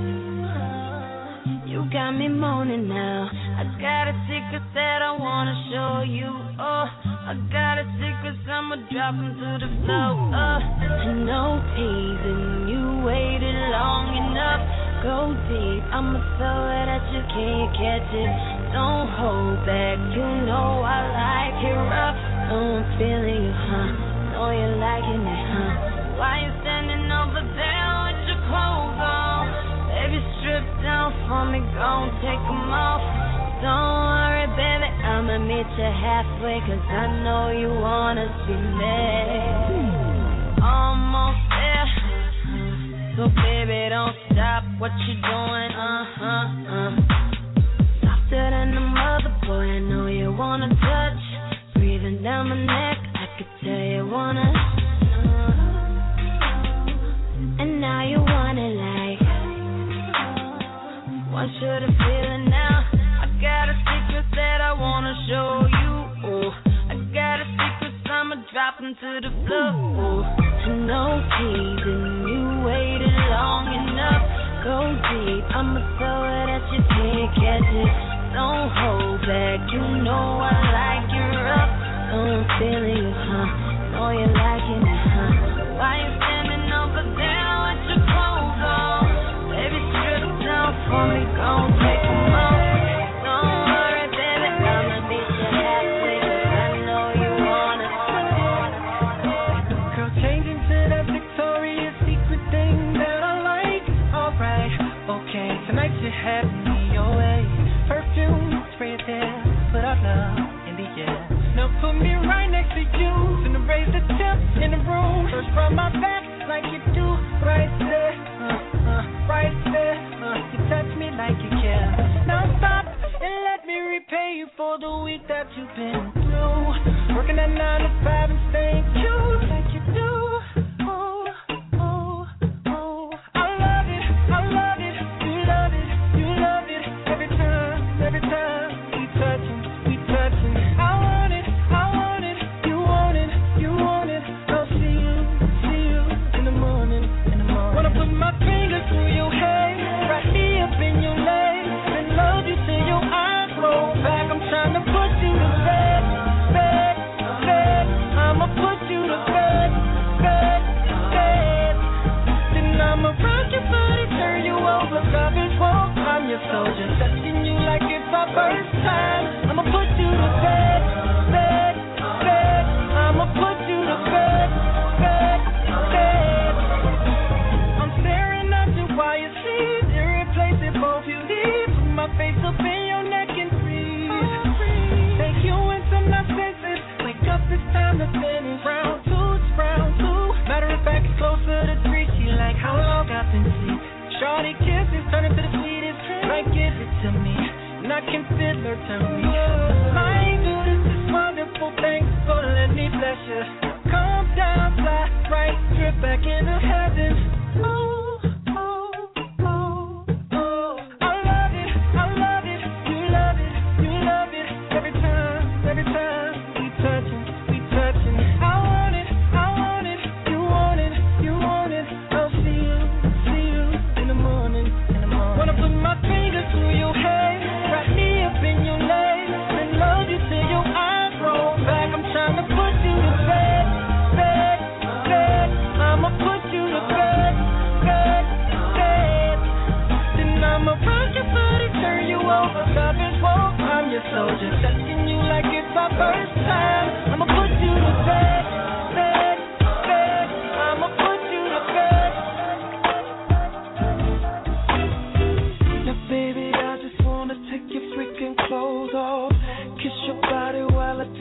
You got me moaning now. I got a secret that I wanna show you. Oh, I got a secret, I'ma drop 'em to the floor. No teasing, you waited long enough. Go deep, I'ma throw it that you can't catch it. Don't hold back, you know I like it rough. Oh, I'm feeling you, huh? Know you're liking it, huh? Why you standing over there with your clothes on? Baby, strip down for me, gon' take 'em off. Don't worry, baby, I'ma meet you halfway, 'cause I know you wanna see me. Almost there, so baby, don't stop what you doing, Softer than a mother, boy, I know you wanna touch. Breathing down my neck, I could tell you wanna. And now you want it like. Want you to feel it now. I got a secret that I wanna show you. Oh, I got a secret, I'ma drop 'em to the floor. Oh, no teasing, you waited long enough. Go deep, I'ma throw it that you can't catch it. Don't hold back, you know I like it rough. So I'm feeling you, huh? Know you're liking it, huh? Why you standing over there with your clothes on? Baby, strip down for me, gon' take 'em off. Don't worry, baby, I'ma meet you halfway, 'cause I know you wanna. Girl, changing to that Victoria's Secret thing that I like. Alright, okay, tonight you have me your way. Perfume, spray it there, put our love in the air. Now put me right next to you, finna raise the temp in the room. First from my back, like you do, right there, right there. You touch me like you care. Now stop and let me repay you for the week that you've been through. Working at 9 to 5 and staying cute like you do. Oh, oh, oh. I love it, you love it, you love it. Every time we touchin'. I want it, you want it, you want it. I'll see you in the morning. Wanna put my fingers through your hair, right here up in your legs, and love you till your eyes roll back. I'm trying to put you to bed. I'ma put you to bed. Then I'ma rock your body, turn you over, love is war. I'm your soldier, touching you like it's our first time. I'ma put you to bed. I'ma put you to bed. I'm staring at you while you sleep, irreplaceable if you leave. Put my face up in your neck and breathe. Take you into my senses. Wake up, it's time to finish. Round two, it's round 2. Matter of fact, it's closer to 3. She like how long I've been asleep. Shorty kisses turn into the sweetest. Like give it to me, and I can feel her turn me. My goodness, this wonderful thing, so let me bless you. Calm down, fly right, trip back into heaven. Oh, oh, oh, oh. I love it, you love it, you love it. Every time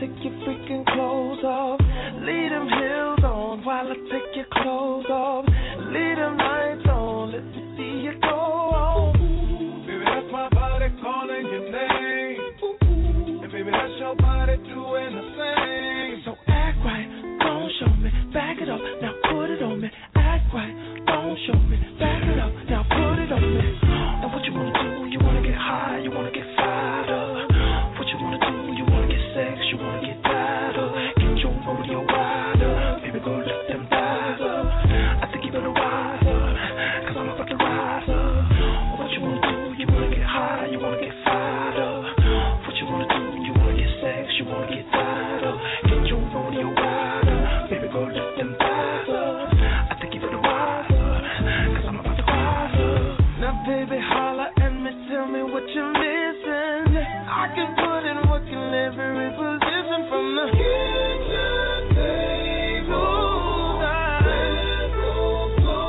take your freaking clothes off. Leave them heels on while I take your clothes off. Leave them lights on, let me see you go on. Baby, that's my body calling your name. And baby, that's your body doing the same. So act right, don't show me. Back it up, now put it on me. Act right, don't show me. Back it up, now put it on me. Now what you wanna do? You wanna get high, you wanna get fired up. What you wanna do? You wanna get sex, you wanna get tied up. Get your rodeo wide up, baby, go lift them thighs up. I think you better rise up, cause I'm about to rise up. What you wanna do? You wanna get high, you wanna get fired up. What you wanna do? You wanna get sex, you wanna get tied up. Get your rodeo wide up, baby, go lift them thighs up. I think you better rise up, cause I'm about to rise up. Now baby, holla at me, tell me what you're missing. I can put in work in every position from the kitchen table, bedroom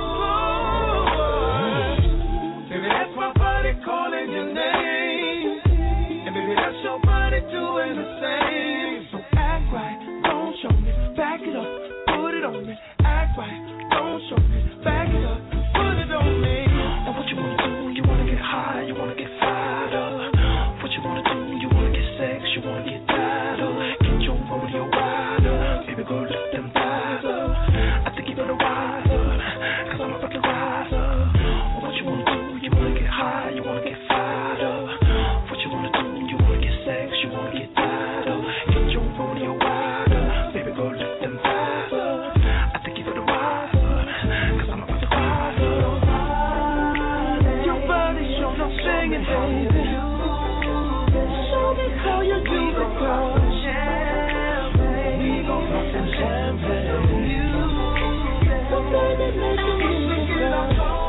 floor. Baby, that's my body calling your name. And baby, that's your body doing the same. So act right, don't show me. Back it up, put it on me. Act right, don't show me. Back it up, put it on me. Now what you wanna do? You wanna get high, you wanna get fired up. What you wanna do? You wanna get sex, you wanna get tied up. Get your rodeo wide up, baby, go lift them thighs up. I think you better rise up, cause I'm about to rise up. What you wanna do? You wanna get high, you wanna get fired up. What you wanna do? You wanna get sex, you wanna get tied up. Get your rodeo wide up, baby, go lift them thighs up. I think you better rise up, cause I'm about to rise up. Your body show no singing, baby. Show me how you do the girl. We gon' pop some champagne. So baby, make it easy, girl.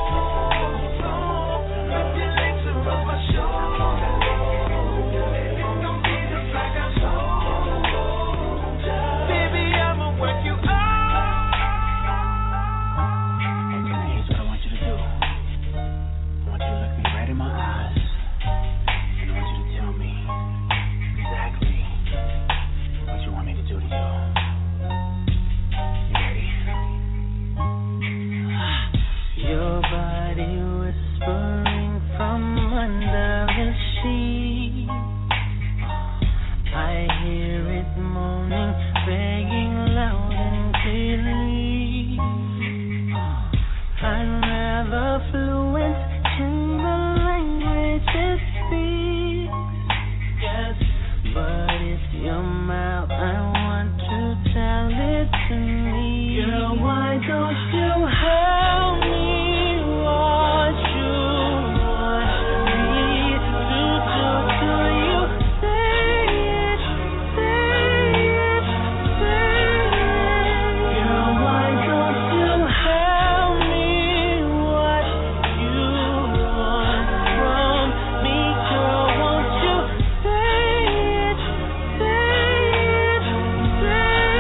Wrap your legs around my shoulder. Don't be just like I told you. Baby, I'ma work you out. Okay, here's what I want you to do. I want you to look me right in my eyes. And I want you to tell me exactly what you want me to do to you. You ready? Your body whispering from under the sheet. I hear it moaning, begging loud and clearly. I'm never fluent in the language it speaks. Yes, but it's your mouth, I want to tell it to me. Girl, why don't you help me what you want me to do to you? Say it, say it, say it. Girl, why don't you help me what you want from me? Girl, won't you say it, say it, say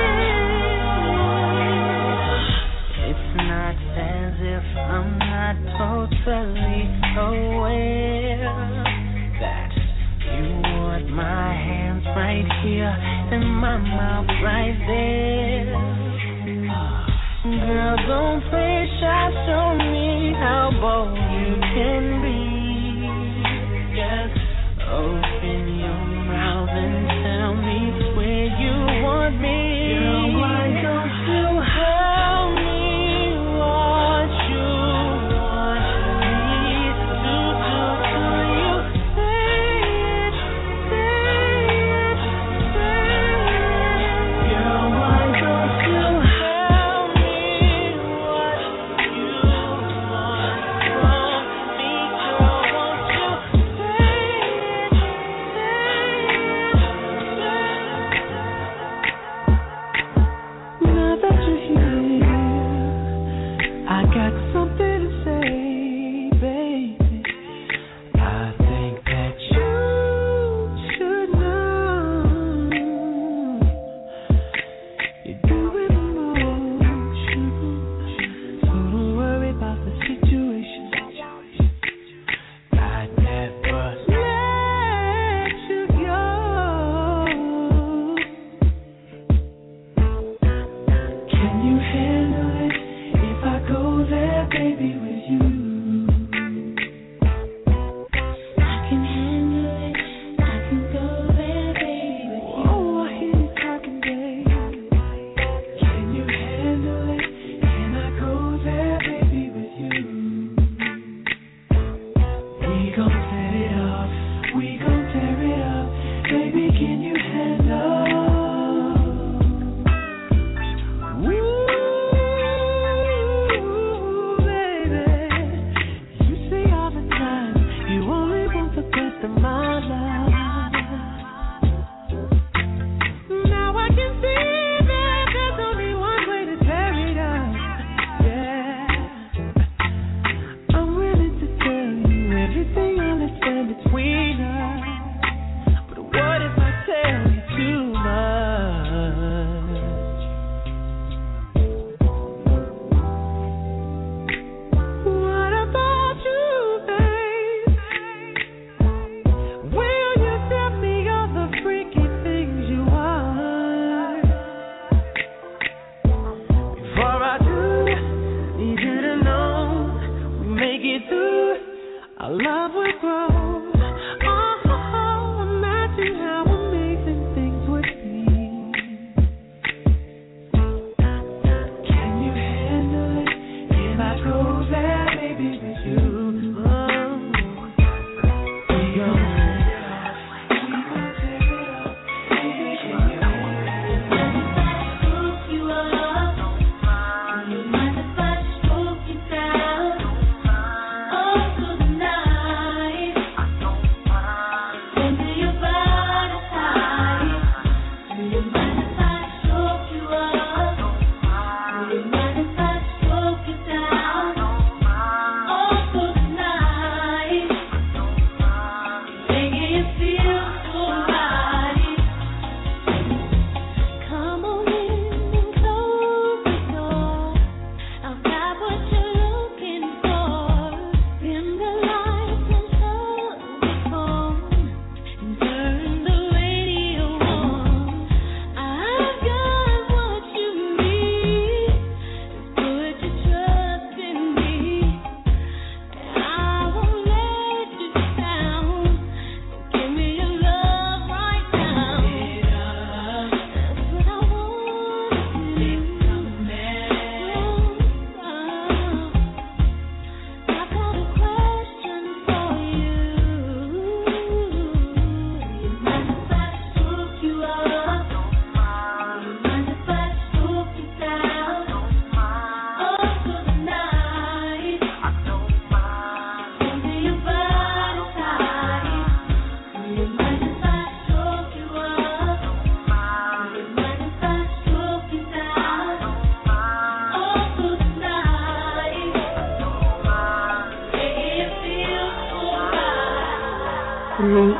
it. It's not as if I'm not totally aware that you want my hands right here and my mouth right there. Girl, don't play shy, show me how bold you can be. Yes, open your mouth and tell me where you want me. Girl, why don't you help me what you want me to do to you? Say it, say it, say it. Girl, why don't you help me what you want from me?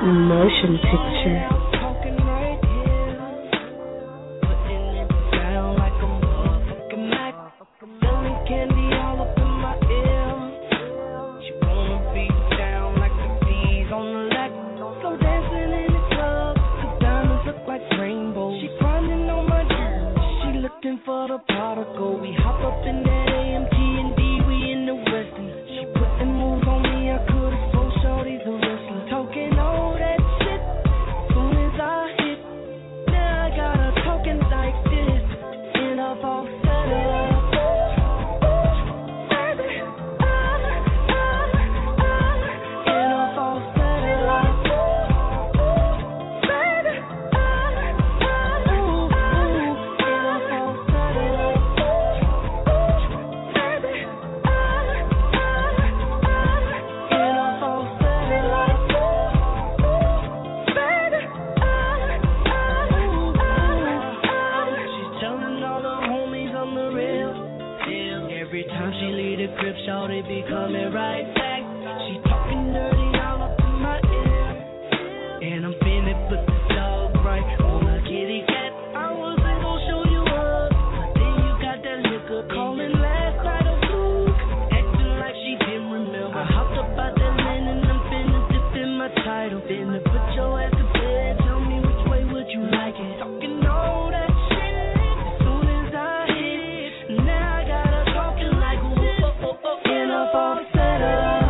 Motion Picture. For the particle, we hop up in that AMG and D, we in the Western. She putting moves on me, I could've swore shorty's a wrestler. Talking all that shit, soon as I hit. Now I got her talking like this, and I've all set it up. Shawty be coming right back. She talking dirty all up in my ear, and I'm finna put this dog right on a kitty cat. I wasn't gonna show you up, but then you got that liquor. Calling last night a fluke, acting like she didn't remember. I hopped up out that lane and I'm finna dip in my title. Finna put your ass to bed. Tell me which way would you like it? Talking all that shit as soon as I hit. Now I got her talking like and I fall set up.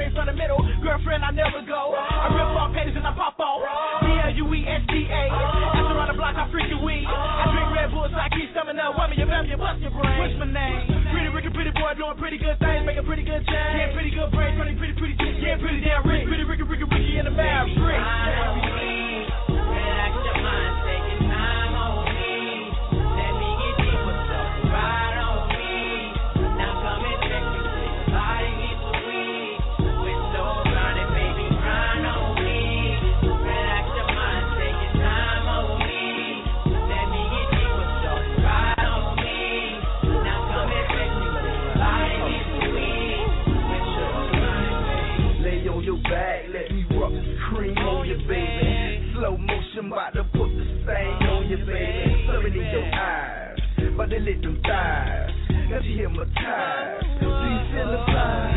straight from the middle. Girlfriend, I never go. I rip off panties and I pop off. DLUESTA. After around the block, I freaking weed. I drink Red Bull so I keep stomaching up. Whammy, your family, bust your brain. What's my name? Pretty Ricky, pretty boy, doing pretty good things, making pretty good change. Yeah, pretty good brains, running pretty chicks. Yeah, pretty damn rich. Pretty Ricky in the Mavs. Relax your mind, take your time on me. Let me get deep with something right on me. Now come and check me, body needs a weed. With no grinding, baby, grind on me. Relax your mind, take your time on me. Let me get deep with something right on me. Now come and check me, body needs a weed. With no grinding, baby. Lay on your back, let me rub cream on your baby. Slow motion, about to put the stain on you, baby. Serving in your eyes, but they lit them thighs. Got you hypnotized. Do you feel the vibe?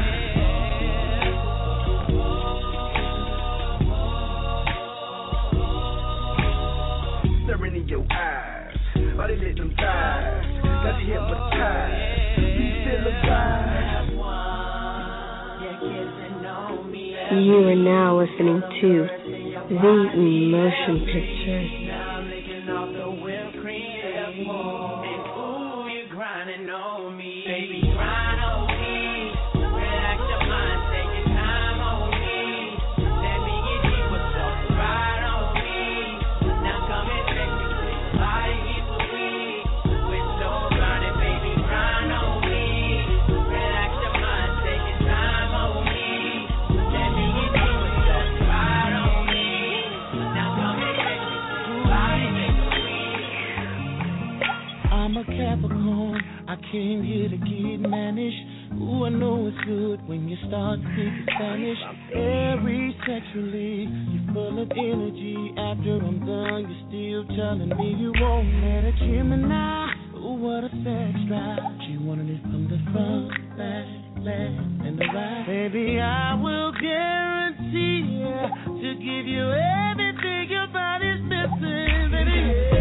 Staring in your eyes, but they lit them thighs. Got you hypnotized. Do you feel the vibe? You are now listening to The Emotion Picture. Now I'm licking off the whipped cream. And ooh, you're grinding on me. Baby, grind on me. Relax your mind, take your time on me. Let me get deep with something right on me. Now come and check me, body needs a weed. With no grinding, baby, grind on me. Relax your mind, take your time on me. Let me get deep with something right on me. Now come and check me, body needs a weed. I'm a Capricorn, I came here to get managed. Ooh, I know it's good when you start speaking Spanish. Very sexually, you're full of energy. After I'm done, you're still telling me you won't let a Gemini. Ooh, what a sex drive. She wanted it from the front, back, left, and the right. Baby, I will guarantee to give you everything your body's missing. Baby,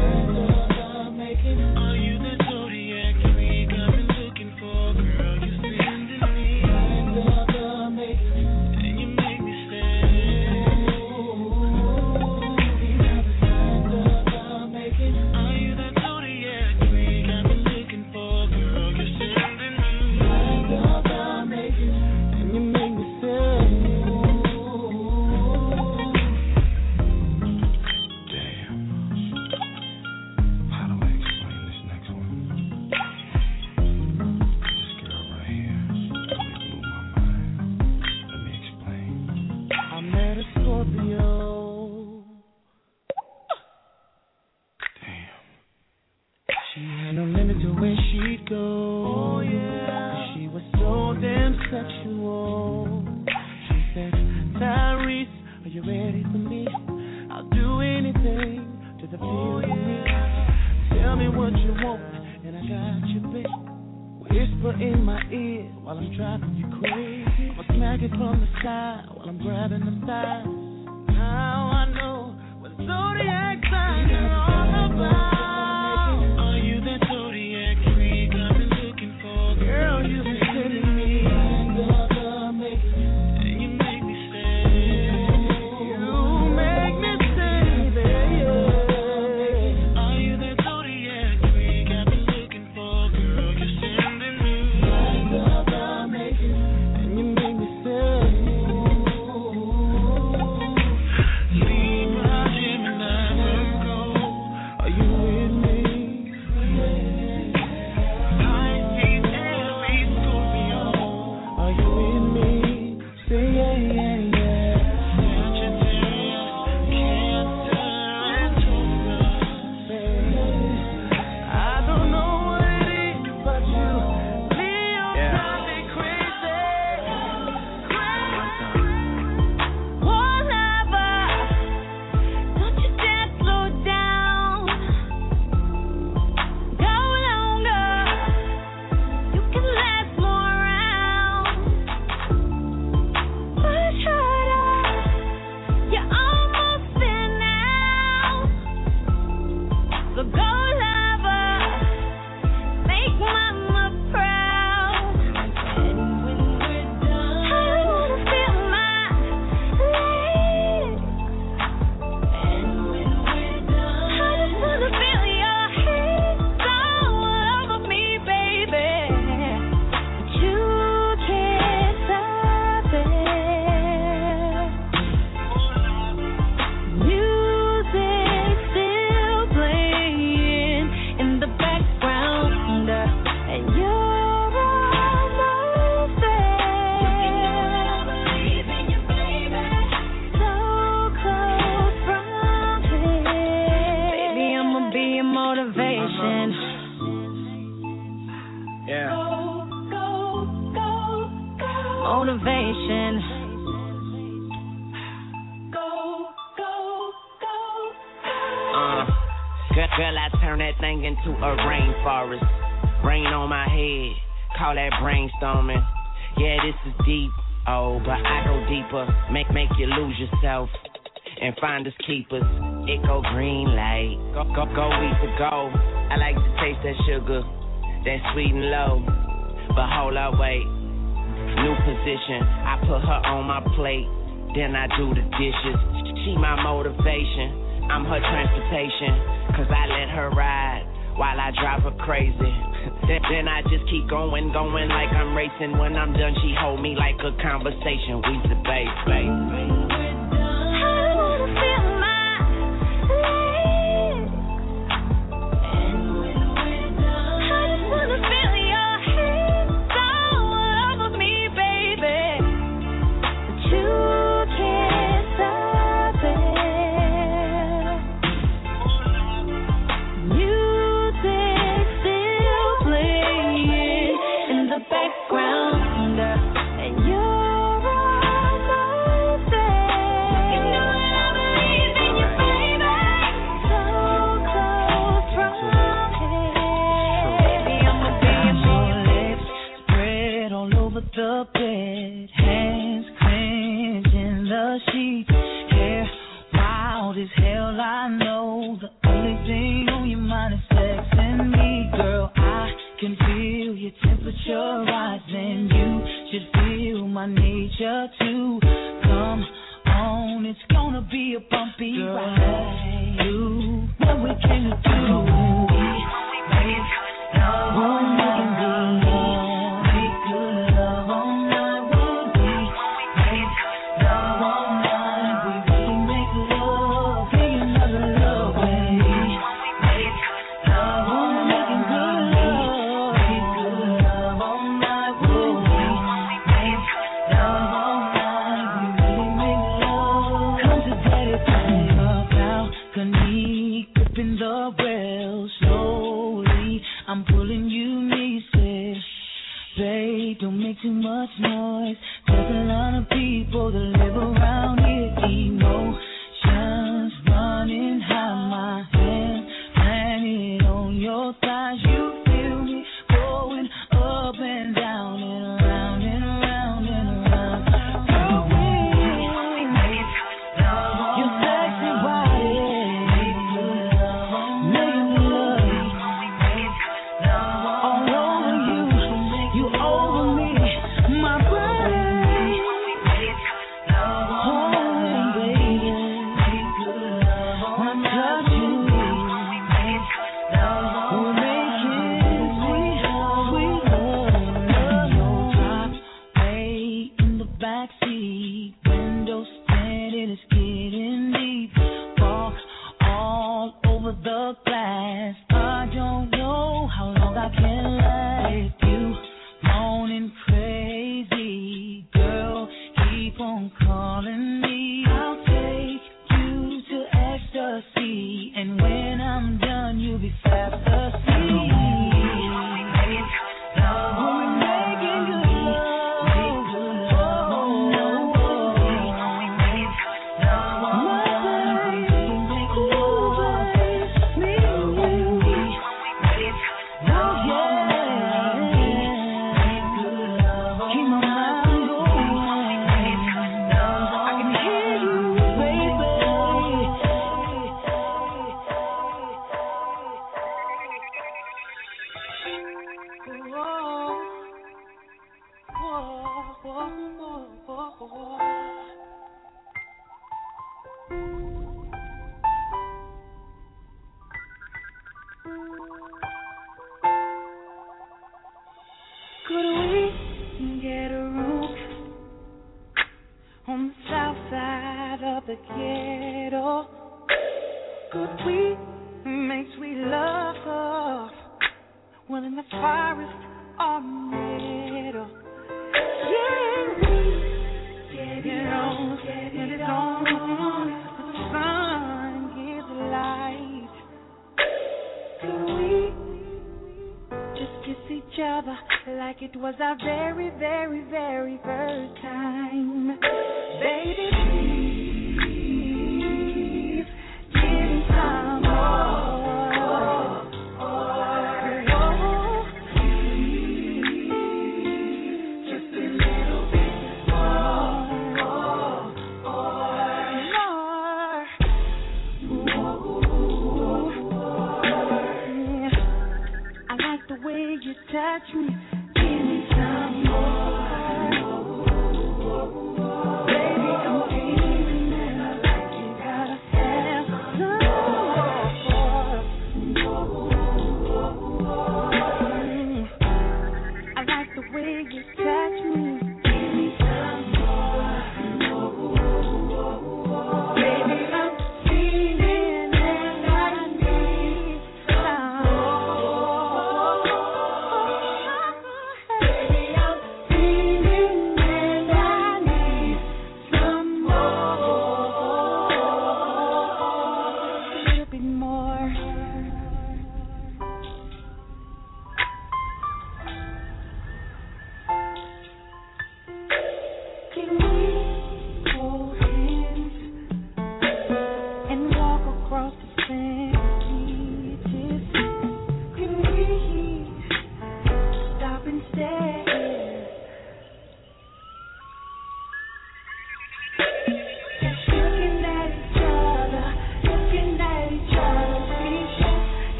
are you the zodiac freak I've been looking for? Girl, you're sending me. And you make me stand. Are you the zodiac freak I've been looking for? Girl, you're sending me. And you make me stand. She had no limit to where she'd go. Oh yeah. She was so damn sexual. She said, Tyrese, are you ready for me? I'll do anything to the feel you need. Tell me what you want, and I got you, babe. Whisper in my ear while I'm driving you crazy. I'll smack it from the side while I'm grabbing the thighs. Now I know what zodiac signs are all about. Are you that zodiac freak I've been looking for? Girl, you've been sending me. And you make me stand. You make me stand, baby. Are you that zodiac freak I've been looking for? Girl, you're sending me. And you make me stand. Libra, Gemini, Virgo. Are you motivation. Girl, I turn that thing into a rainforest. Rain on my head, call that brainstorming. Yeah, this is deep, oh, but I go deeper. Make you lose yourself and find us keepers. It go green light, go eat the go. I like to taste that sugar, that sweet and low. But hold up, wait, new position. I put her on my plate, then I do the dishes. She my motivation, I'm her transportation. Cause I let her ride while I drive her crazy. Then I just keep going like I'm racing. When I'm done, she hold me like a conversation. We debate, babe. The bed, hands clenching the sheets, hair wild as hell. I know the only thing on your mind is sex and me, girl. I can feel your temperature rising. You should feel my nature too. Come on, it's gonna be a bumpy ride. Do what we came to do. We make love. Don't make too much noise. There's a lot of people that live around here. Emotions running high. My hands planted on your thighs. You feel me going up and down and around and around and around. Your sexy body, making me love all over you. You over me, my body. Oh, baby, when I touch you, we'll make it sweet, sweet love. Your top way in the backseat, windows tinted, it's getting deep. Walk all over the glass. I don't know how long I can last. You moaning crazy, girl, keep on calling me. I'll take you to ecstasy, and when I'm done, you'll be fast asleep. We're making good love. Could we get a room on the south side of the ghetto? Could we make sweet love well in the forest or meadow? Yeah, we get it on, get it on. The sun gives light. Could we just kiss each other like it was our very, very, very first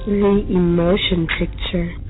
The Emotion Picture.